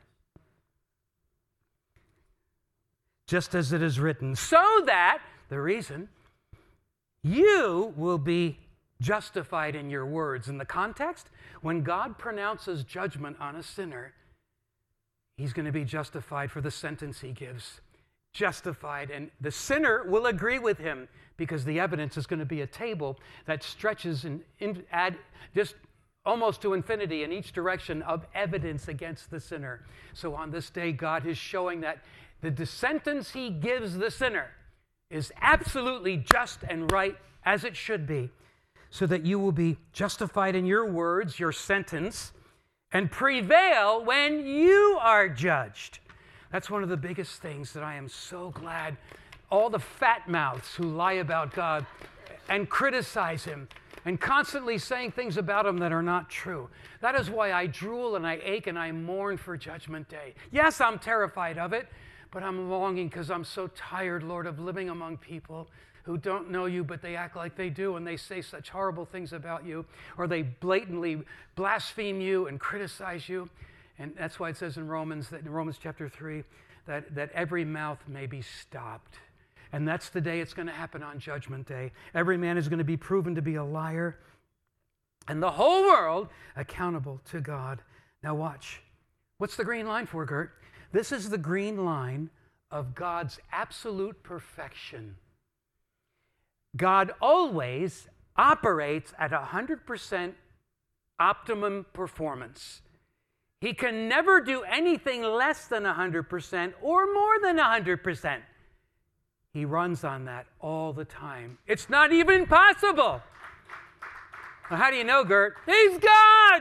Just as it is written, so that, the reason, you will be justified in your words. In the context, when God pronounces judgment on a sinner, he's going to be justified for the sentence he gives. Justified. And the sinner will agree with him because the evidence is going to be a table that stretches and in, add just almost to infinity in each direction of evidence against the sinner. So on this day, God is showing that the sentence he gives the sinner is absolutely just and right as it should be, so that you will be justified in your words, your sentence, and prevail when you are judged. That's one of the biggest things that I am so glad. All the fat mouths who lie about God and criticize him and constantly saying things about him that are not true. That is why I drool and I ache and I mourn for Judgment Day. Yes, I'm terrified of it, but I'm longing because I'm so tired, Lord, of living among people who don't know you, but they act like they do, and they say such horrible things about you, or they blatantly blaspheme you and criticize you. And that's why it says in Romans, that in Romans chapter three, that, that every mouth may be stopped. And that's the day it's going to happen on Judgment Day. Every man is going to be proven to be a liar, and the whole world accountable to God. Now watch. What's the green line for, Gert? This is the green line of God's absolute perfection. God always operates at one hundred percent optimum performance. He can never do anything less than one hundred percent or more than one hundred percent. He runs on that all the time. It's not even possible. Well, how do you know, Gert? He's God!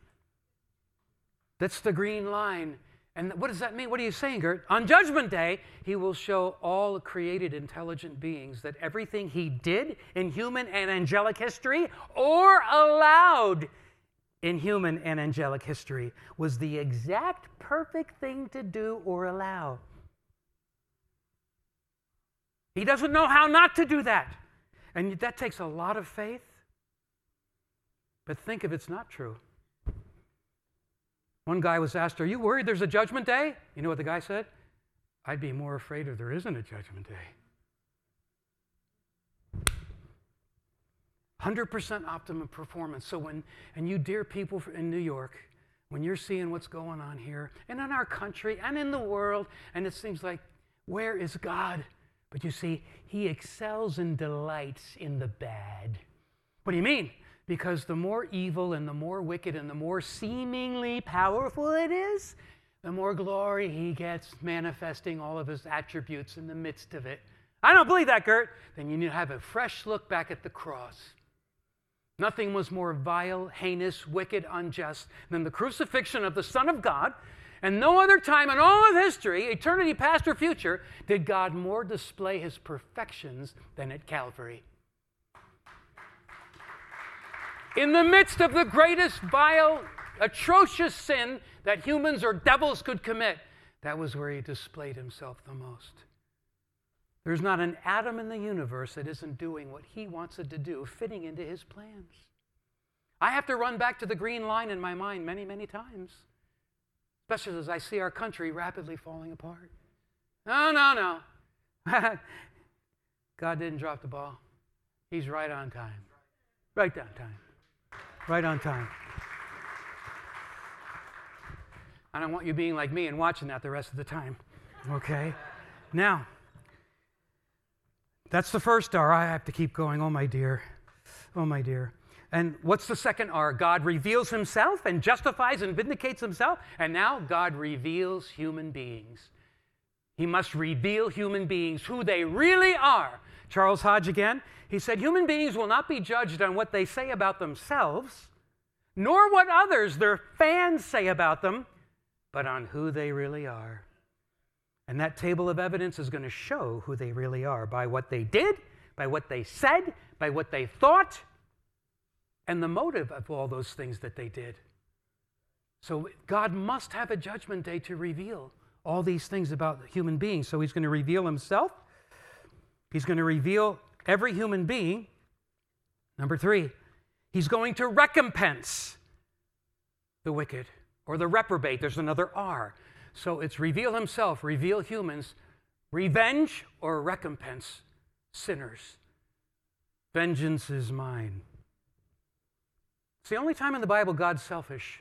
That's the green line. And what does that mean? What are you saying, Gert? On Judgment Day, he will show all created intelligent beings that everything he did in human and angelic history, or allowed in human and angelic history, was the exact perfect thing to do or allow. He doesn't know how not to do that. And that takes a lot of faith. But think if it's not true. One guy was asked, are you worried there's a judgment day? You know what the guy said? I'd be more afraid if there isn't a judgment day. one hundred percent optimum performance. So when, and you dear people in New York, when you're seeing what's going on here, and in our country, and in the world, and it seems like, where is God? But you see, he excels and delights in the bad. What do you mean? Because the more evil and the more wicked and the more seemingly powerful it is, the more glory he gets manifesting all of his attributes in the midst of it. I don't believe that, Gert. Then you need to have a fresh look back at the cross. Nothing was more vile, heinous, wicked, unjust than the crucifixion of the Son of God. And no other time in all of history, eternity past or future, did God more display his perfections than at Calvary. In the midst of the greatest vile, atrocious sin that humans or devils could commit, that was where he displayed himself the most. There's not an atom in the universe that isn't doing what he wants it to do, fitting into his plans. I have to run back to the green line in my mind many, many times, especially as I see our country rapidly falling apart. No, no, no. God didn't drop the ball. He's right on time. Right on time. Right on time. I don't want you being like me and watching that the rest of the time. Okay? Now, that's the first R. I have to keep going. Oh, my dear. Oh, my dear. And what's the second R? God reveals himself and justifies and vindicates himself. And now God reveals human beings. He must reveal human beings who they really are. Charles Hodge again, he said, human beings will not be judged on what they say about themselves, nor what others, their fans, say about them, but on who they really are. And that table of evidence is going to show who they really are by what they did, by what they said, by what they thought, and the motive of all those things that they did. So God must have a judgment day to reveal all these things about human beings. So he's going to reveal himself. He's going to reveal every human being. Number three, he's going to recompense the wicked or the reprobate. There's another R. So it's reveal himself, reveal humans, revenge or recompense sinners. Vengeance is mine. It's the only time in the Bible God's selfish.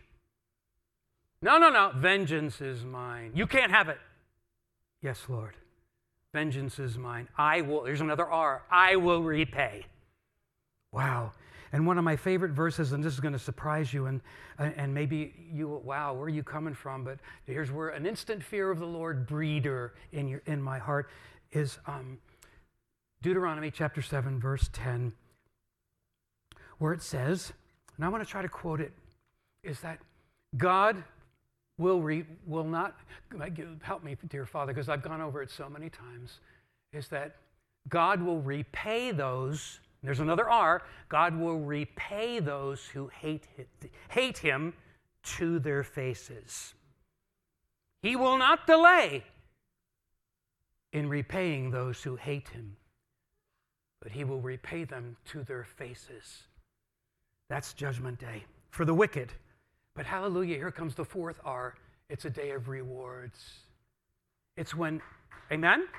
No, no, no. Vengeance is mine. You can't have it. Yes, Lord. Vengeance is mine. I will, there's another R. I will repay. Wow. And one of my favorite verses, and this is going to surprise you, and, and maybe you, wow, where are you coming from? But here's where an instant fear of the Lord breeder in, your, in my heart is um, Deuteronomy chapter seven, verse ten, where it says, and I want to try to quote it, is that God will re, will not, help me, dear Father, because I've gone over it so many times, is that God will repay those, there's another R, God will repay those who hate, hate him to their faces. He will not delay in repaying those who hate him, but he will repay them to their faces. That's Judgment Day for the wicked. But hallelujah, here comes the fourth R. It's a day of rewards. It's when, amen?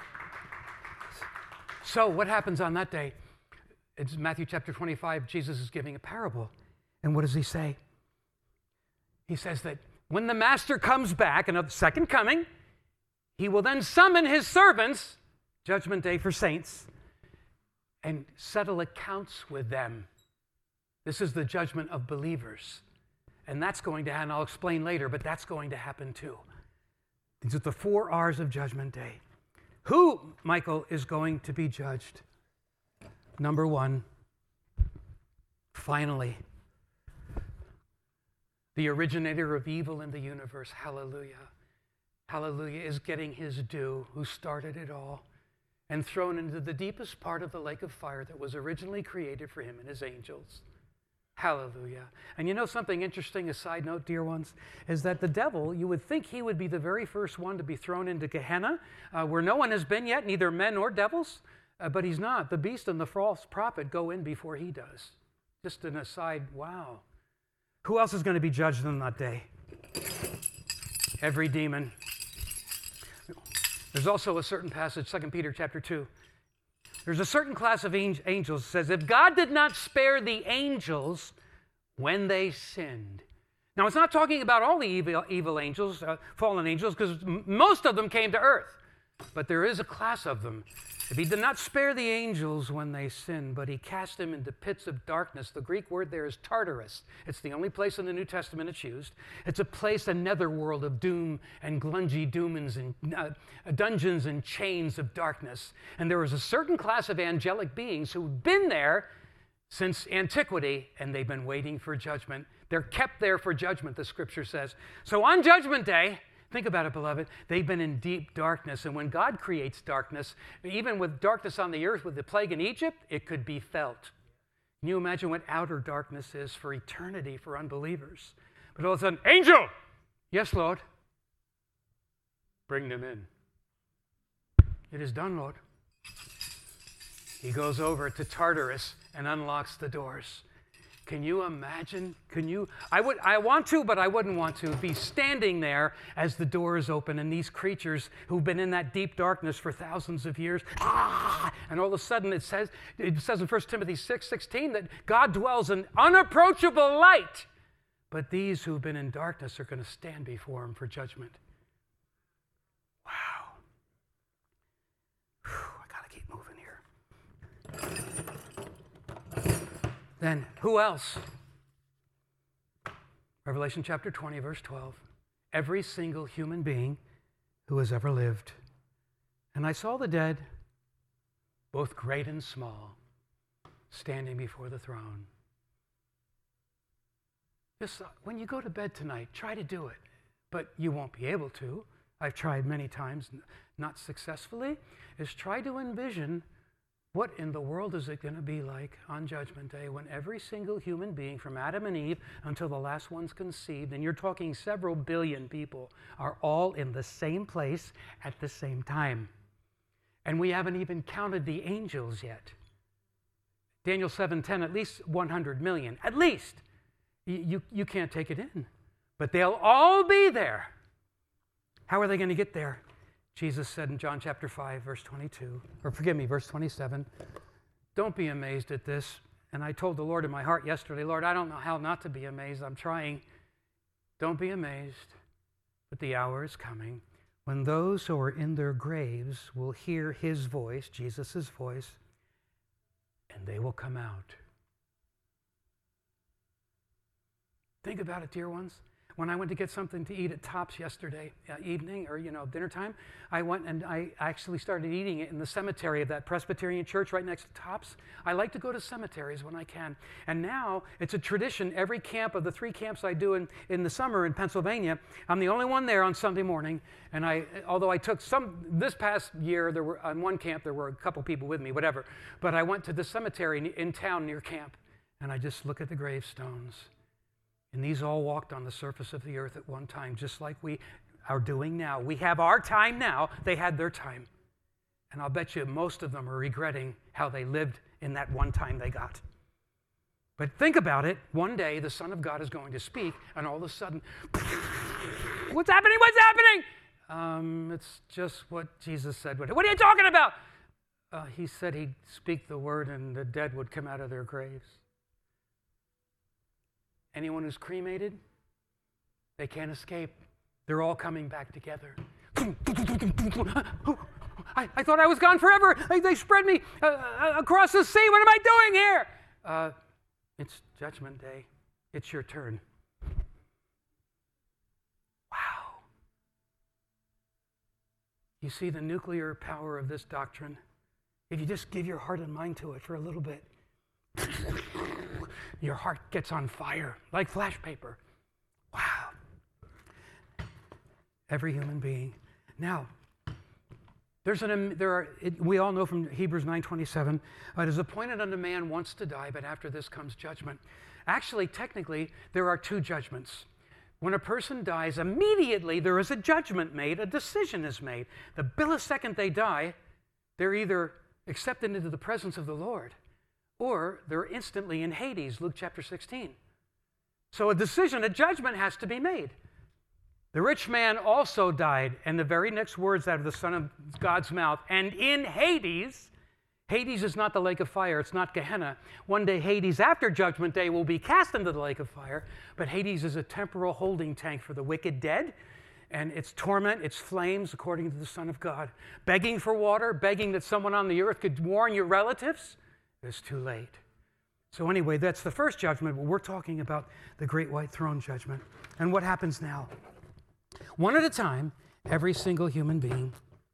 So what happens on that day? It's Matthew chapter twenty-five. Jesus is giving a parable. And what does he say? He says that when the master comes back, another second coming, he will then summon his servants, Judgment Day for saints, and settle accounts with them. This is the judgment of believers. And that's going to happen, and I'll explain later, but that's going to happen too. These are the four R's of Judgment Day. Who, Michael, is going to be judged? Number one, finally, the originator of evil in the universe, hallelujah, hallelujah, is getting his due, who started it all, and thrown into the deepest part of the lake of fire that was originally created for him and his angels. Hallelujah. And you know something interesting, a side note, dear ones, is that the devil, you would think he would be the very first one to be thrown into Gehenna, uh, where no one has been yet, neither men nor devils, uh, but he's not. The beast and the false prophet go in before he does. Just an aside, wow. Who else is going to be judged on that day? Every demon. There's also a certain passage, Second Peter chapter two. There's a certain class of angels that says, if God did not spare the angels when they sinned. Now, it's not talking about all the evil, evil angels, uh, fallen angels, because m- most of them came to earth. But there is a class of them. If he did not spare the angels when they sinned, but he cast them into pits of darkness. The Greek word there is Tartarus. It's the only place in the New Testament it's used. It's a place, a netherworld of doom and glungy demons and uh, dungeons and chains of darkness. And there was a certain class of angelic beings who've been there since antiquity, and they've been waiting for judgment. They're kept there for judgment, the scripture says. So on Judgment Day, think about it, beloved. They've been in deep darkness. And when God creates darkness, even with darkness on the earth, with the plague in Egypt, it could be felt. Can you imagine what outer darkness is for eternity for unbelievers? But all of a sudden, angel! Yes, Lord. Bring them in. It is done, Lord. He goes over to Tartarus and unlocks the doors. Can you imagine? Can you? I would. I want to, but I wouldn't want to be standing there as the doors open and these creatures who've been in that deep darkness for thousands of years, ah, and all of a sudden it says, it says in First Timothy six sixteen that God dwells in unapproachable light, but these who've been in darkness are going to stand before him for judgment. Wow. Whew, I got to keep moving here. Then who else? Revelation chapter twenty, verse twelve. Every single human being who has ever lived And I saw the dead, both great and small, standing before the throne. Just when you go to bed tonight, try to do it, but you won't be able to. I've tried many times, not successfully, is try to envision what in the world is it going to be like on Judgment Day when every single human being from Adam and Eve until the last one's conceived, and you're talking several billion people, are all in the same place at the same time. And we haven't even counted the angels yet. Daniel seven ten, at least one hundred million, at least. You, you, you can't take it in. But they'll all be there. How are they going to get there? Jesus said in John chapter five, verse twenty-two, or forgive me, verse twenty-seven, don't be amazed at this. And I told the Lord in my heart yesterday, Lord, I don't know how not to be amazed. I'm trying. Don't be amazed, but the hour is coming when those who are in their graves will hear his voice, Jesus' voice, and they will come out. Think about it, dear ones. When I went to get something to eat at Tops yesterday uh, evening, or, you know, dinner time, I went and I actually started eating it in the cemetery of that Presbyterian church right next to Tops. I like to go to cemeteries when I can. And now it's a tradition. Every camp of the three camps I do in, in the summer in Pennsylvania, I'm the only one there on Sunday morning. And I, although I took some, this past year, there were on one camp, there were a couple people with me, whatever. But I went to the cemetery in town near camp, and I just look at the gravestones. And these all walked on the surface of the earth at one time, just like we are doing now. We have our time now. They had their time. And I'll bet you most of them are regretting how they lived in that one time they got. But think about it. One day, the Son of God is going to speak, and all of a sudden, what's happening? What's happening? Um, it's just what Jesus said. What are you talking about? Uh, he said he'd speak the word, and the dead would come out of their graves. Anyone who's cremated, they can't escape. They're all coming back together. I, I thought I was gone forever. They, they spread me uh, across the sea. What am I doing here? Uh, it's Judgment Day. It's your turn. Wow. You see the nuclear power of this doctrine? If you just give your heart and mind to it for a little bit, your heart gets on fire like flash paper. Wow. Every human being. Now, there's an there are it, we all know from Hebrews nine twenty-seven, uh, it is appointed unto man once to die, but after this comes judgment. Actually, technically, there are two judgments. When a person dies, immediately there is a judgment made, a decision is made. The millisecond they die, they're either accepted into the presence of the Lord, or they're instantly in Hades, Luke chapter sixteen. So a decision, a judgment has to be made. The rich man also died, and the very next words out of the Son of God's mouth, and in Hades, Hades is not the lake of fire, it's not Gehenna. One day Hades, after Judgment Day, will be cast into the lake of fire, but Hades is a temporal holding tank for the wicked dead, and it's torment, it's flames, according to the Son of God. Begging for water, begging that someone on the earth could warn your relatives, it's too late. So anyway, that's the first judgment, but we're talking about the great white throne judgment. And what happens now? One at a time, every single human being.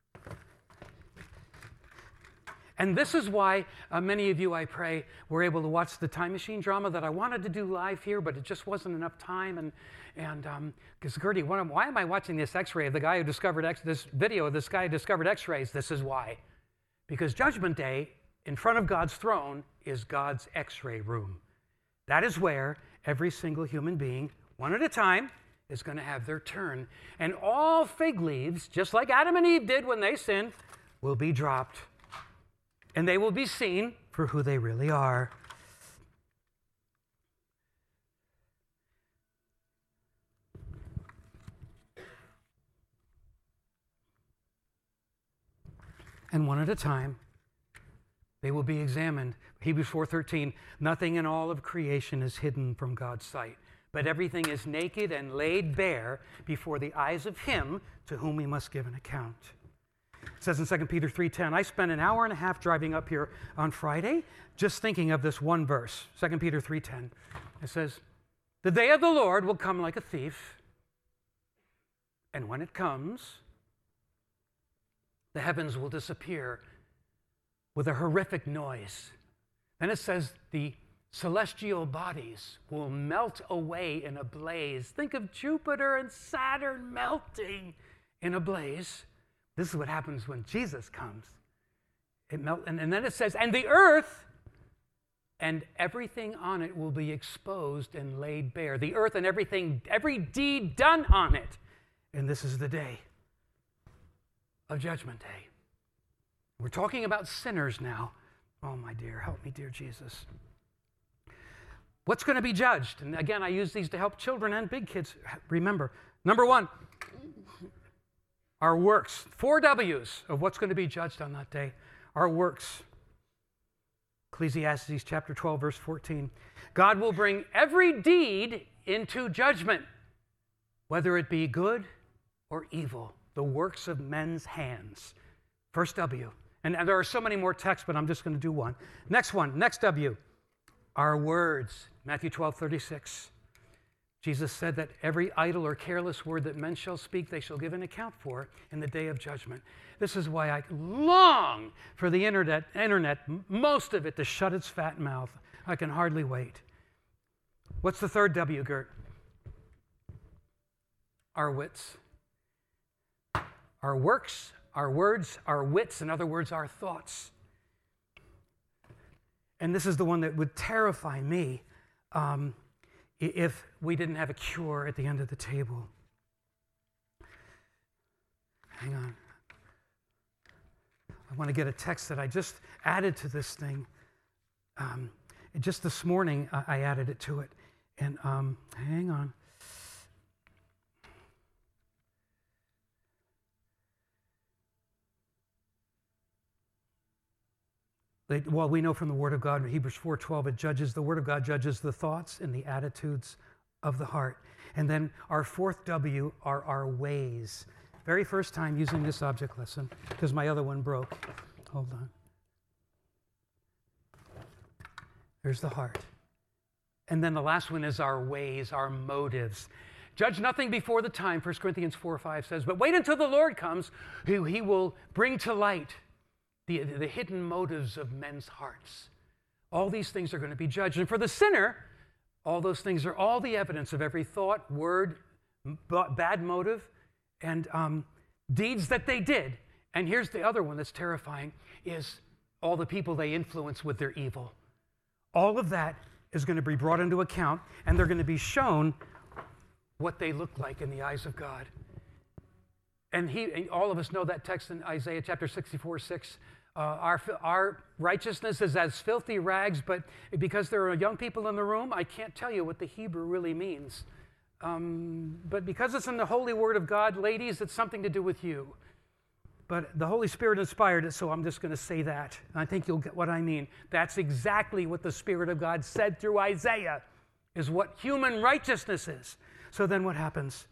And this is why uh, many of you, I pray, were able to watch the Time Machine drama that I wanted to do live here, but it just wasn't enough time. And and because um, Gertie, why am, why am I watching this X-ray of the guy who discovered X, this video of this guy who discovered X-rays? This is why. Because Judgment Day, in front of God's throne, is God's X-ray room. That is where every single human being, one at a time, is going to have their turn. And all fig leaves, just like Adam and Eve did when they sinned, will be dropped. And they will be seen for who they really are. And one at a time, they will be examined. Hebrews four thirteen, nothing in all of creation is hidden from God's sight, but everything is naked and laid bare before the eyes of him to whom we must give an account. It says in Second Peter three ten, I spent an hour and a half driving up here on Friday just thinking of this one verse, Second Peter three ten. It says, the day of the Lord will come like a thief, and when it comes, The heavens will disappear with a horrific noise. Then it says the celestial bodies will melt away in a blaze. Think of Jupiter and Saturn melting in a blaze. This is what happens when Jesus comes. It melt, and, and then it says, and the earth and everything on it will be exposed and laid bare. The earth and everything, every deed done on it. And this is the day of Judgment Day. We're talking about sinners now. Oh, my dear, help me, dear Jesus. What's going to be judged? And again, I use these to help children and big kids remember. Number one, our works. Four W's of what's going to be judged on that day. Our works. Ecclesiastes chapter twelve, verse fourteen. God will bring every deed into judgment, whether it be good or evil, the works of men's hands. First W. And there are so many more texts, but I'm just going to do one. Next one, next W. Our words. Matthew twelve, thirty-six. Jesus said that every idle or careless word that men shall speak, they shall give an account for in the day of judgment. This is why I long for the internet, internet, most of it, to shut its fat mouth. I can hardly wait. What's the third W, Gert? Our wits. Our works, our words, our wits, in other words, our thoughts. And this is the one that would terrify me um, if we didn't have a cure at the end of the table. Hang on. I want to get a text that I just added to this thing. Um, just this morning, I, I added it to it. And um, hang on. Well, we know from the Word of God in Hebrews four twelve, it judges, the Word of God judges the thoughts and the attitudes of the heart. And then our fourth W are our ways. Very first time using this object lesson, because my other one broke. Hold on. There's the heart. And then the last one is our ways, our motives. Judge nothing before the time, First Corinthians four five says, but wait until the Lord comes, who he will bring to light The, the hidden motives of men's hearts. All these things are going to be judged. And for the sinner, all those things are all the evidence of every thought, word, b- bad motive, and um, deeds that they did. And here's the other one that's terrifying, is all the people they influence with their evil. All of that is going to be brought into account, and they're going to be shown what they look like in the eyes of God. And he, and all of us know that text in Isaiah chapter sixty-four, six. Uh, our, our righteousness is as filthy rags, but because there are young people in the room, I can't tell you what the Hebrew really means. Um, but because it's in the holy word of God, ladies, it's something to do with you. But the Holy Spirit inspired it, so I'm just going to say that. And I think you'll get what I mean. That's exactly what the Spirit of God said through Isaiah, is what human righteousness is. So then what happens?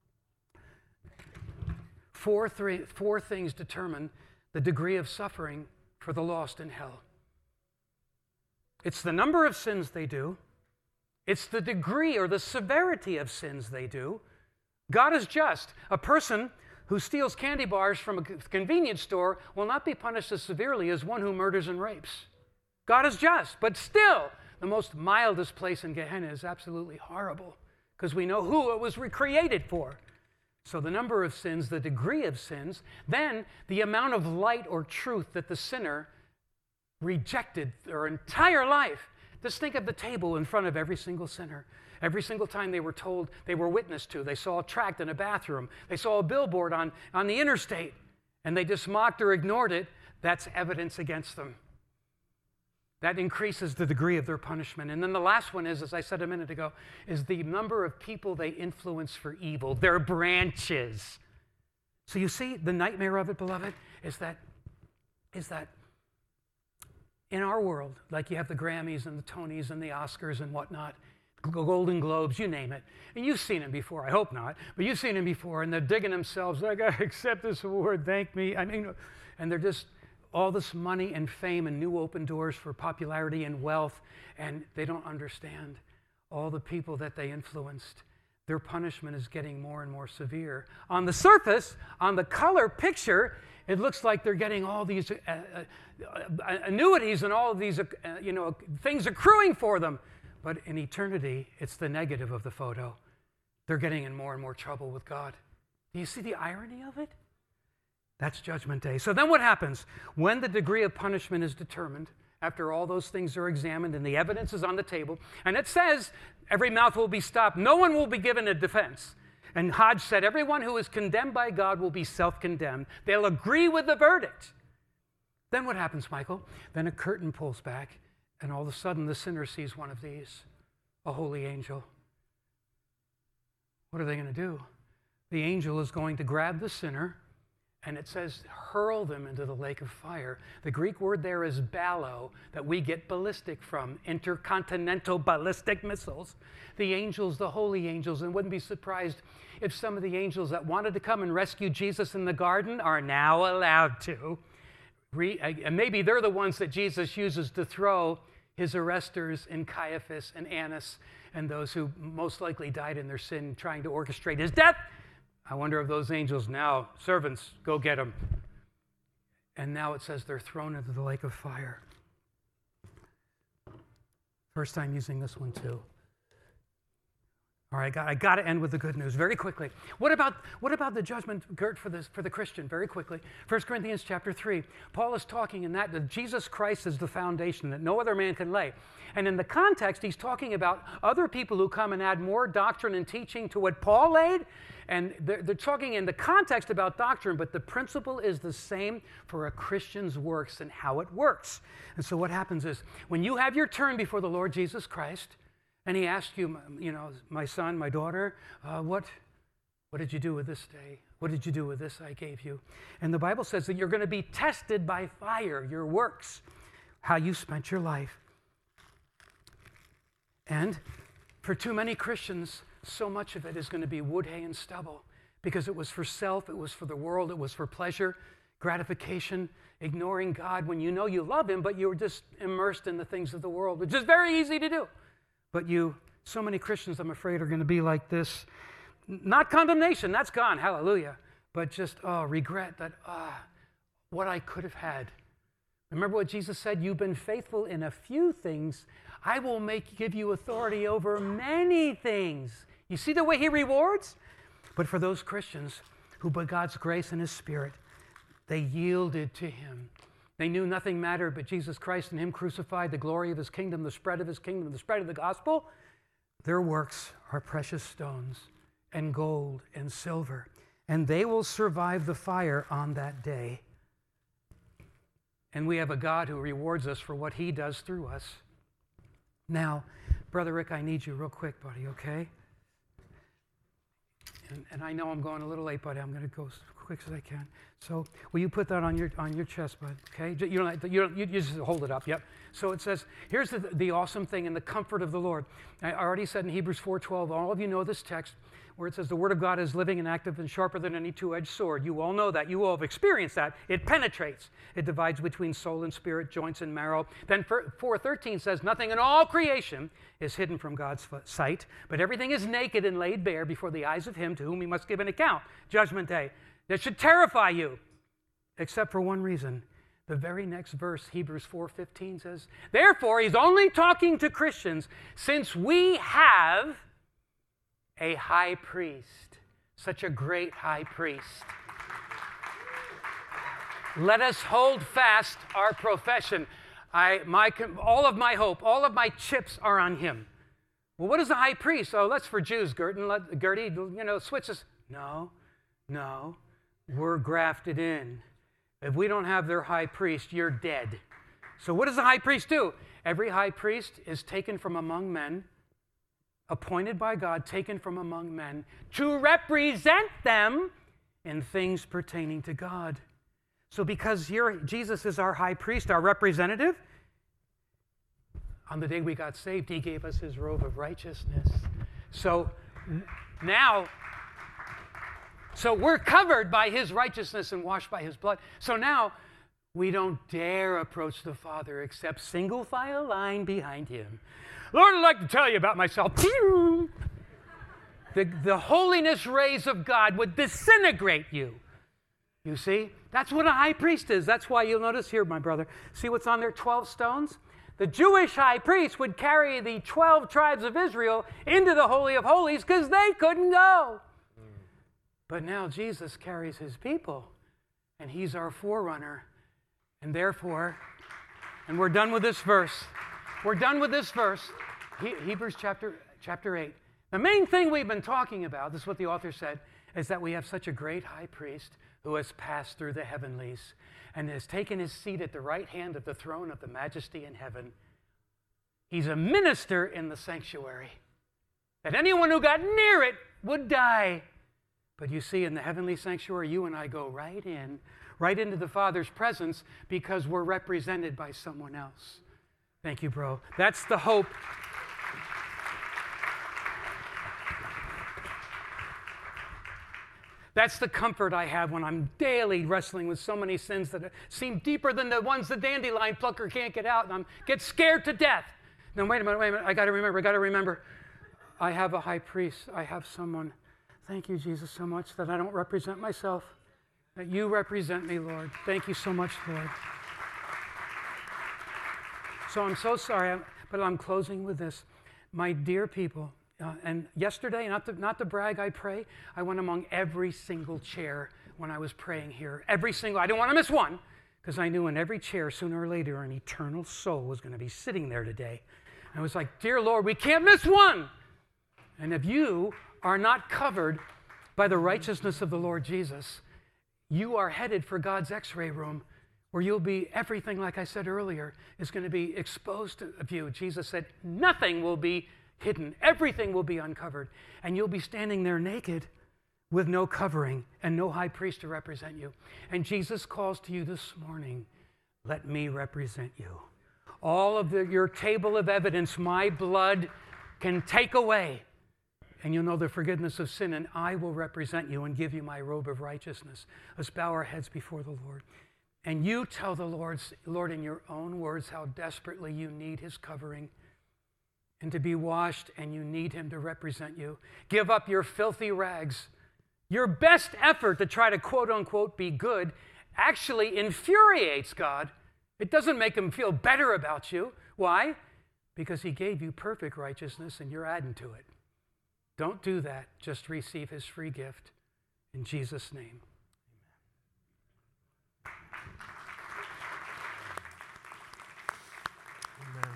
Four, three, four things determine the degree of suffering for the lost in hell. It's the number of sins they do. It's the degree or the severity of sins they do. God is just. A person who steals candy bars from a convenience store will not be punished as severely as one who murders and rapes. God is just, but still, the most mildest place in Gehenna is absolutely horrible, because we know who it was recreated for. So the number of sins, the degree of sins, then the amount of light or truth that the sinner rejected their entire life. Just think of the table in front of every single sinner. Every single time they were told, they were witness to, they saw a tract in a bathroom, they saw a billboard on, on the interstate, and they just mocked or ignored it, that's evidence against them. That increases the degree of their punishment. And then the last one is, as I said a minute ago, is the number of people they influence for evil, their branches. So you see, the nightmare of it, beloved, is that, is that in our world, like you have the Grammys and the Tonys and the Oscars and whatnot, Golden Globes, you name it. And you've seen them before, I hope not, but you've seen them before, and they're digging themselves, I gotta accept this award, thank me. I mean, and they're just, all this money and fame and new open doors for popularity and wealth, and they don't understand all the people that they influenced, their punishment is getting more and more severe. On the surface, on the color picture, it looks like they're getting all these uh, uh, annuities and all of these uh, you know, things accruing for them. But in eternity, it's the negative of the photo. They're getting in more and more trouble with God. Do you see the irony of it? That's Judgment Day. So then what happens? When the degree of punishment is determined, after all those things are examined and the evidence is on the table, and it says every mouth will be stopped, no one will be given a defense. And Hodge said everyone who is condemned by God will be self-condemned. They'll agree with the verdict. Then what happens, Michael? Then a curtain pulls back, and all of a sudden the sinner sees one of these, a holy angel. What are they going to do? The angel is going to grab the sinner, and it says, hurl them into the lake of fire. The Greek word there is ballo, that we get ballistic from, intercontinental ballistic missiles. The angels, the holy angels, and wouldn't be surprised if some of the angels that wanted to come and rescue Jesus in the garden are now allowed to. Re- and maybe they're the ones that Jesus uses to throw his arresters in Caiaphas and Annas and those who most likely died in their sin trying to orchestrate his death. I wonder if those angels now, servants, go get them. And now it says they're thrown into the lake of fire. First time using this one too. All right, I got, I got to end with the good news very quickly. What about, what about the judgment, Gert, for, this, for the Christian? Very quickly. First Corinthians chapter three. Paul is talking in that that Jesus Christ is the foundation that no other man can lay. And in the context, he's talking about other people who come and add more doctrine and teaching to what Paul laid. And they're, they're talking in the context about doctrine, but the principle is the same for a Christian's works and how it works. And so what happens is, when you have your turn before the Lord Jesus Christ, and he asks you, you know, my son, my daughter, uh, what, what did you do with this day? What did you do with this I gave you? And the Bible says that you're going to be tested by fire, your works, how you spent your life. And for too many Christians, so much of it is going to be wood, hay, and stubble, because it was for self, it was for the world, it was for pleasure, gratification, ignoring God when you know you love him, but you were just immersed in the things of the world, which is very easy to do. But you, so many Christians, I'm afraid, are going to be like this. Not condemnation, that's gone, hallelujah. But just, oh, regret that, ah, what I could have had. Remember what Jesus said? You've been faithful in a few things. I will make give you authority over many things. You see the way he rewards? But for those Christians who, by God's grace and his Spirit, they yielded to him. They knew nothing mattered but Jesus Christ and him crucified, the glory of his kingdom, the spread of his kingdom, the spread of the gospel. Their works are precious stones and gold and silver, and they will survive the fire on that day. And we have a God who rewards us for what he does through us. Now, Brother Rick, I need you real quick, buddy, okay? And, and I know I'm going a little late, buddy. I'm going to go as quick as I can. So will you put that on your on your chest, bud? Okay? You don't, have to, you, don't you just hold it up. Yep. So it says, here's the, the awesome thing in the comfort of the Lord. I already said in Hebrews four twelve, all of you know this text, where it says the word of God is living and active and sharper than any two-edged sword. You all know that. You all have experienced that. It penetrates. It divides between soul and spirit, joints and marrow. Then four thirteen says, nothing in all creation is hidden from God's sight, but everything is naked and laid bare before the eyes of him to whom he must give an account. Judgment day. That should terrify you, except for one reason. The very next verse, Hebrews four fifteen says, therefore, he's only talking to Christians, since we have a high priest, such a great high priest. Let us hold fast our profession. I, my, all of my hope, all of my chips are on him. Well, what is a high priest? Oh, that's for Jews, Gertie. Let, Gertie, you know, switch us. No, no, we're grafted in. If we don't have their high priest, you're dead. So what does the high priest do? Every high priest is taken from among men, appointed by God, taken from among men, to represent them in things pertaining to God. So because you're, Jesus is our high priest, our representative, on the day we got saved, he gave us his robe of righteousness. So now, so we're covered by his righteousness and washed by his blood. So now, we don't dare approach the Father except single file line behind him. Lord, I'd like to tell you about myself. The, the holiness rays of God would disintegrate you. You see? That's what a high priest is. That's why you'll notice here, my brother. See what's on there? twelve stones? The Jewish high priest would carry the twelve tribes of Israel into the Holy of Holies because they couldn't go. But now Jesus carries his people, and he's our forerunner. And therefore, and we're done with this verse. We're done with this verse. He, Hebrews chapter, chapter eight. The main thing we've been talking about, this is what the author said, is that we have such a great high priest who has passed through the heavenlies and has taken his seat at the right hand of the throne of the majesty in heaven. He's a minister in the sanctuary. That anyone who got near it would die. But you see, in the heavenly sanctuary, you and I go right in, right into the Father's presence because we're represented by someone else. Thank you, bro. That's the hope. That's the comfort I have when I'm daily wrestling with so many sins that seem deeper than the ones the dandelion plucker can't get out, and I'm get scared to death. No, wait a minute, wait a minute. I got to remember, I got to remember. I have a high priest. I have someone. Thank you, Jesus, so much that I don't represent myself, that you represent me, Lord. Thank you so much, Lord. So I'm so sorry, but I'm closing with this. My dear people, Uh, and yesterday, not to, not to brag, I pray, I went among every single chair when I was praying here. Every single, I didn't want to miss one, because I knew in every chair, sooner or later, an eternal soul was going to be sitting there today. And I was like, dear Lord, we can't miss one. And if you are not covered by the righteousness of the Lord Jesus, you are headed for God's x-ray room, where you'll be, everything, like I said earlier, is going to be exposed to you. Jesus said, nothing will be hidden. Everything will be uncovered. And you'll be standing there naked with no covering and no high priest to represent you. And Jesus calls to you this morning, let me represent you. All of the, your table of evidence, my blood can take away. And you'll know the forgiveness of sin, and I will represent you and give you my robe of righteousness. Let's bow our heads before the Lord. And you tell the Lord, Lord, in your own words, how desperately you need his covering and to be washed, and you need him to represent you. Give up your filthy rags. Your best effort to try to quote-unquote be good actually infuriates God. It doesn't make him feel better about you. Why? Because he gave you perfect righteousness, and you're adding to it. Don't do that. Just receive his free gift. In Jesus' name. Amen.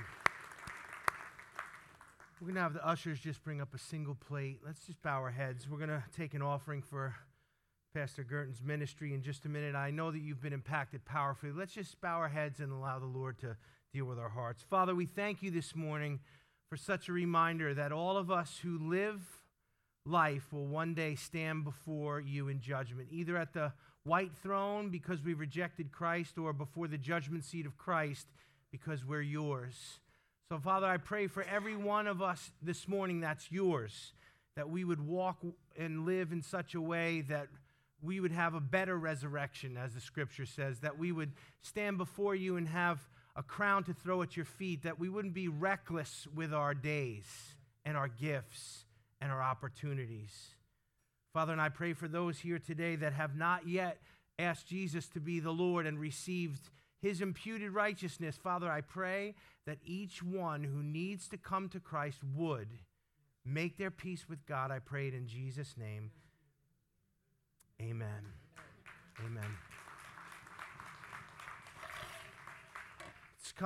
We're going to have the ushers just bring up a single plate. Let's just bow our heads. We're going to take an offering for Pastor Gerton's ministry in just a minute. I know that you've been impacted powerfully. Let's just bow our heads and allow the Lord to deal with our hearts. Father, we thank you this morning for such a reminder that all of us who live life will one day stand before you in judgment, either at the white throne because we rejected Christ, or before the judgment seat of Christ because we're yours. So, Father, I pray for every one of us this morning that's yours, that we would walk and live in such a way that we would have a better resurrection, as the Scripture says, that we would stand before you and have a crown to throw at your feet, that we wouldn't be reckless with our days and our gifts and our opportunities. Father, and I pray for those here today that have not yet asked Jesus to be the Lord and received his imputed righteousness. Father, I pray that each one who needs to come to Christ would make their peace with God. I pray it in Jesus' name. Amen. Amen.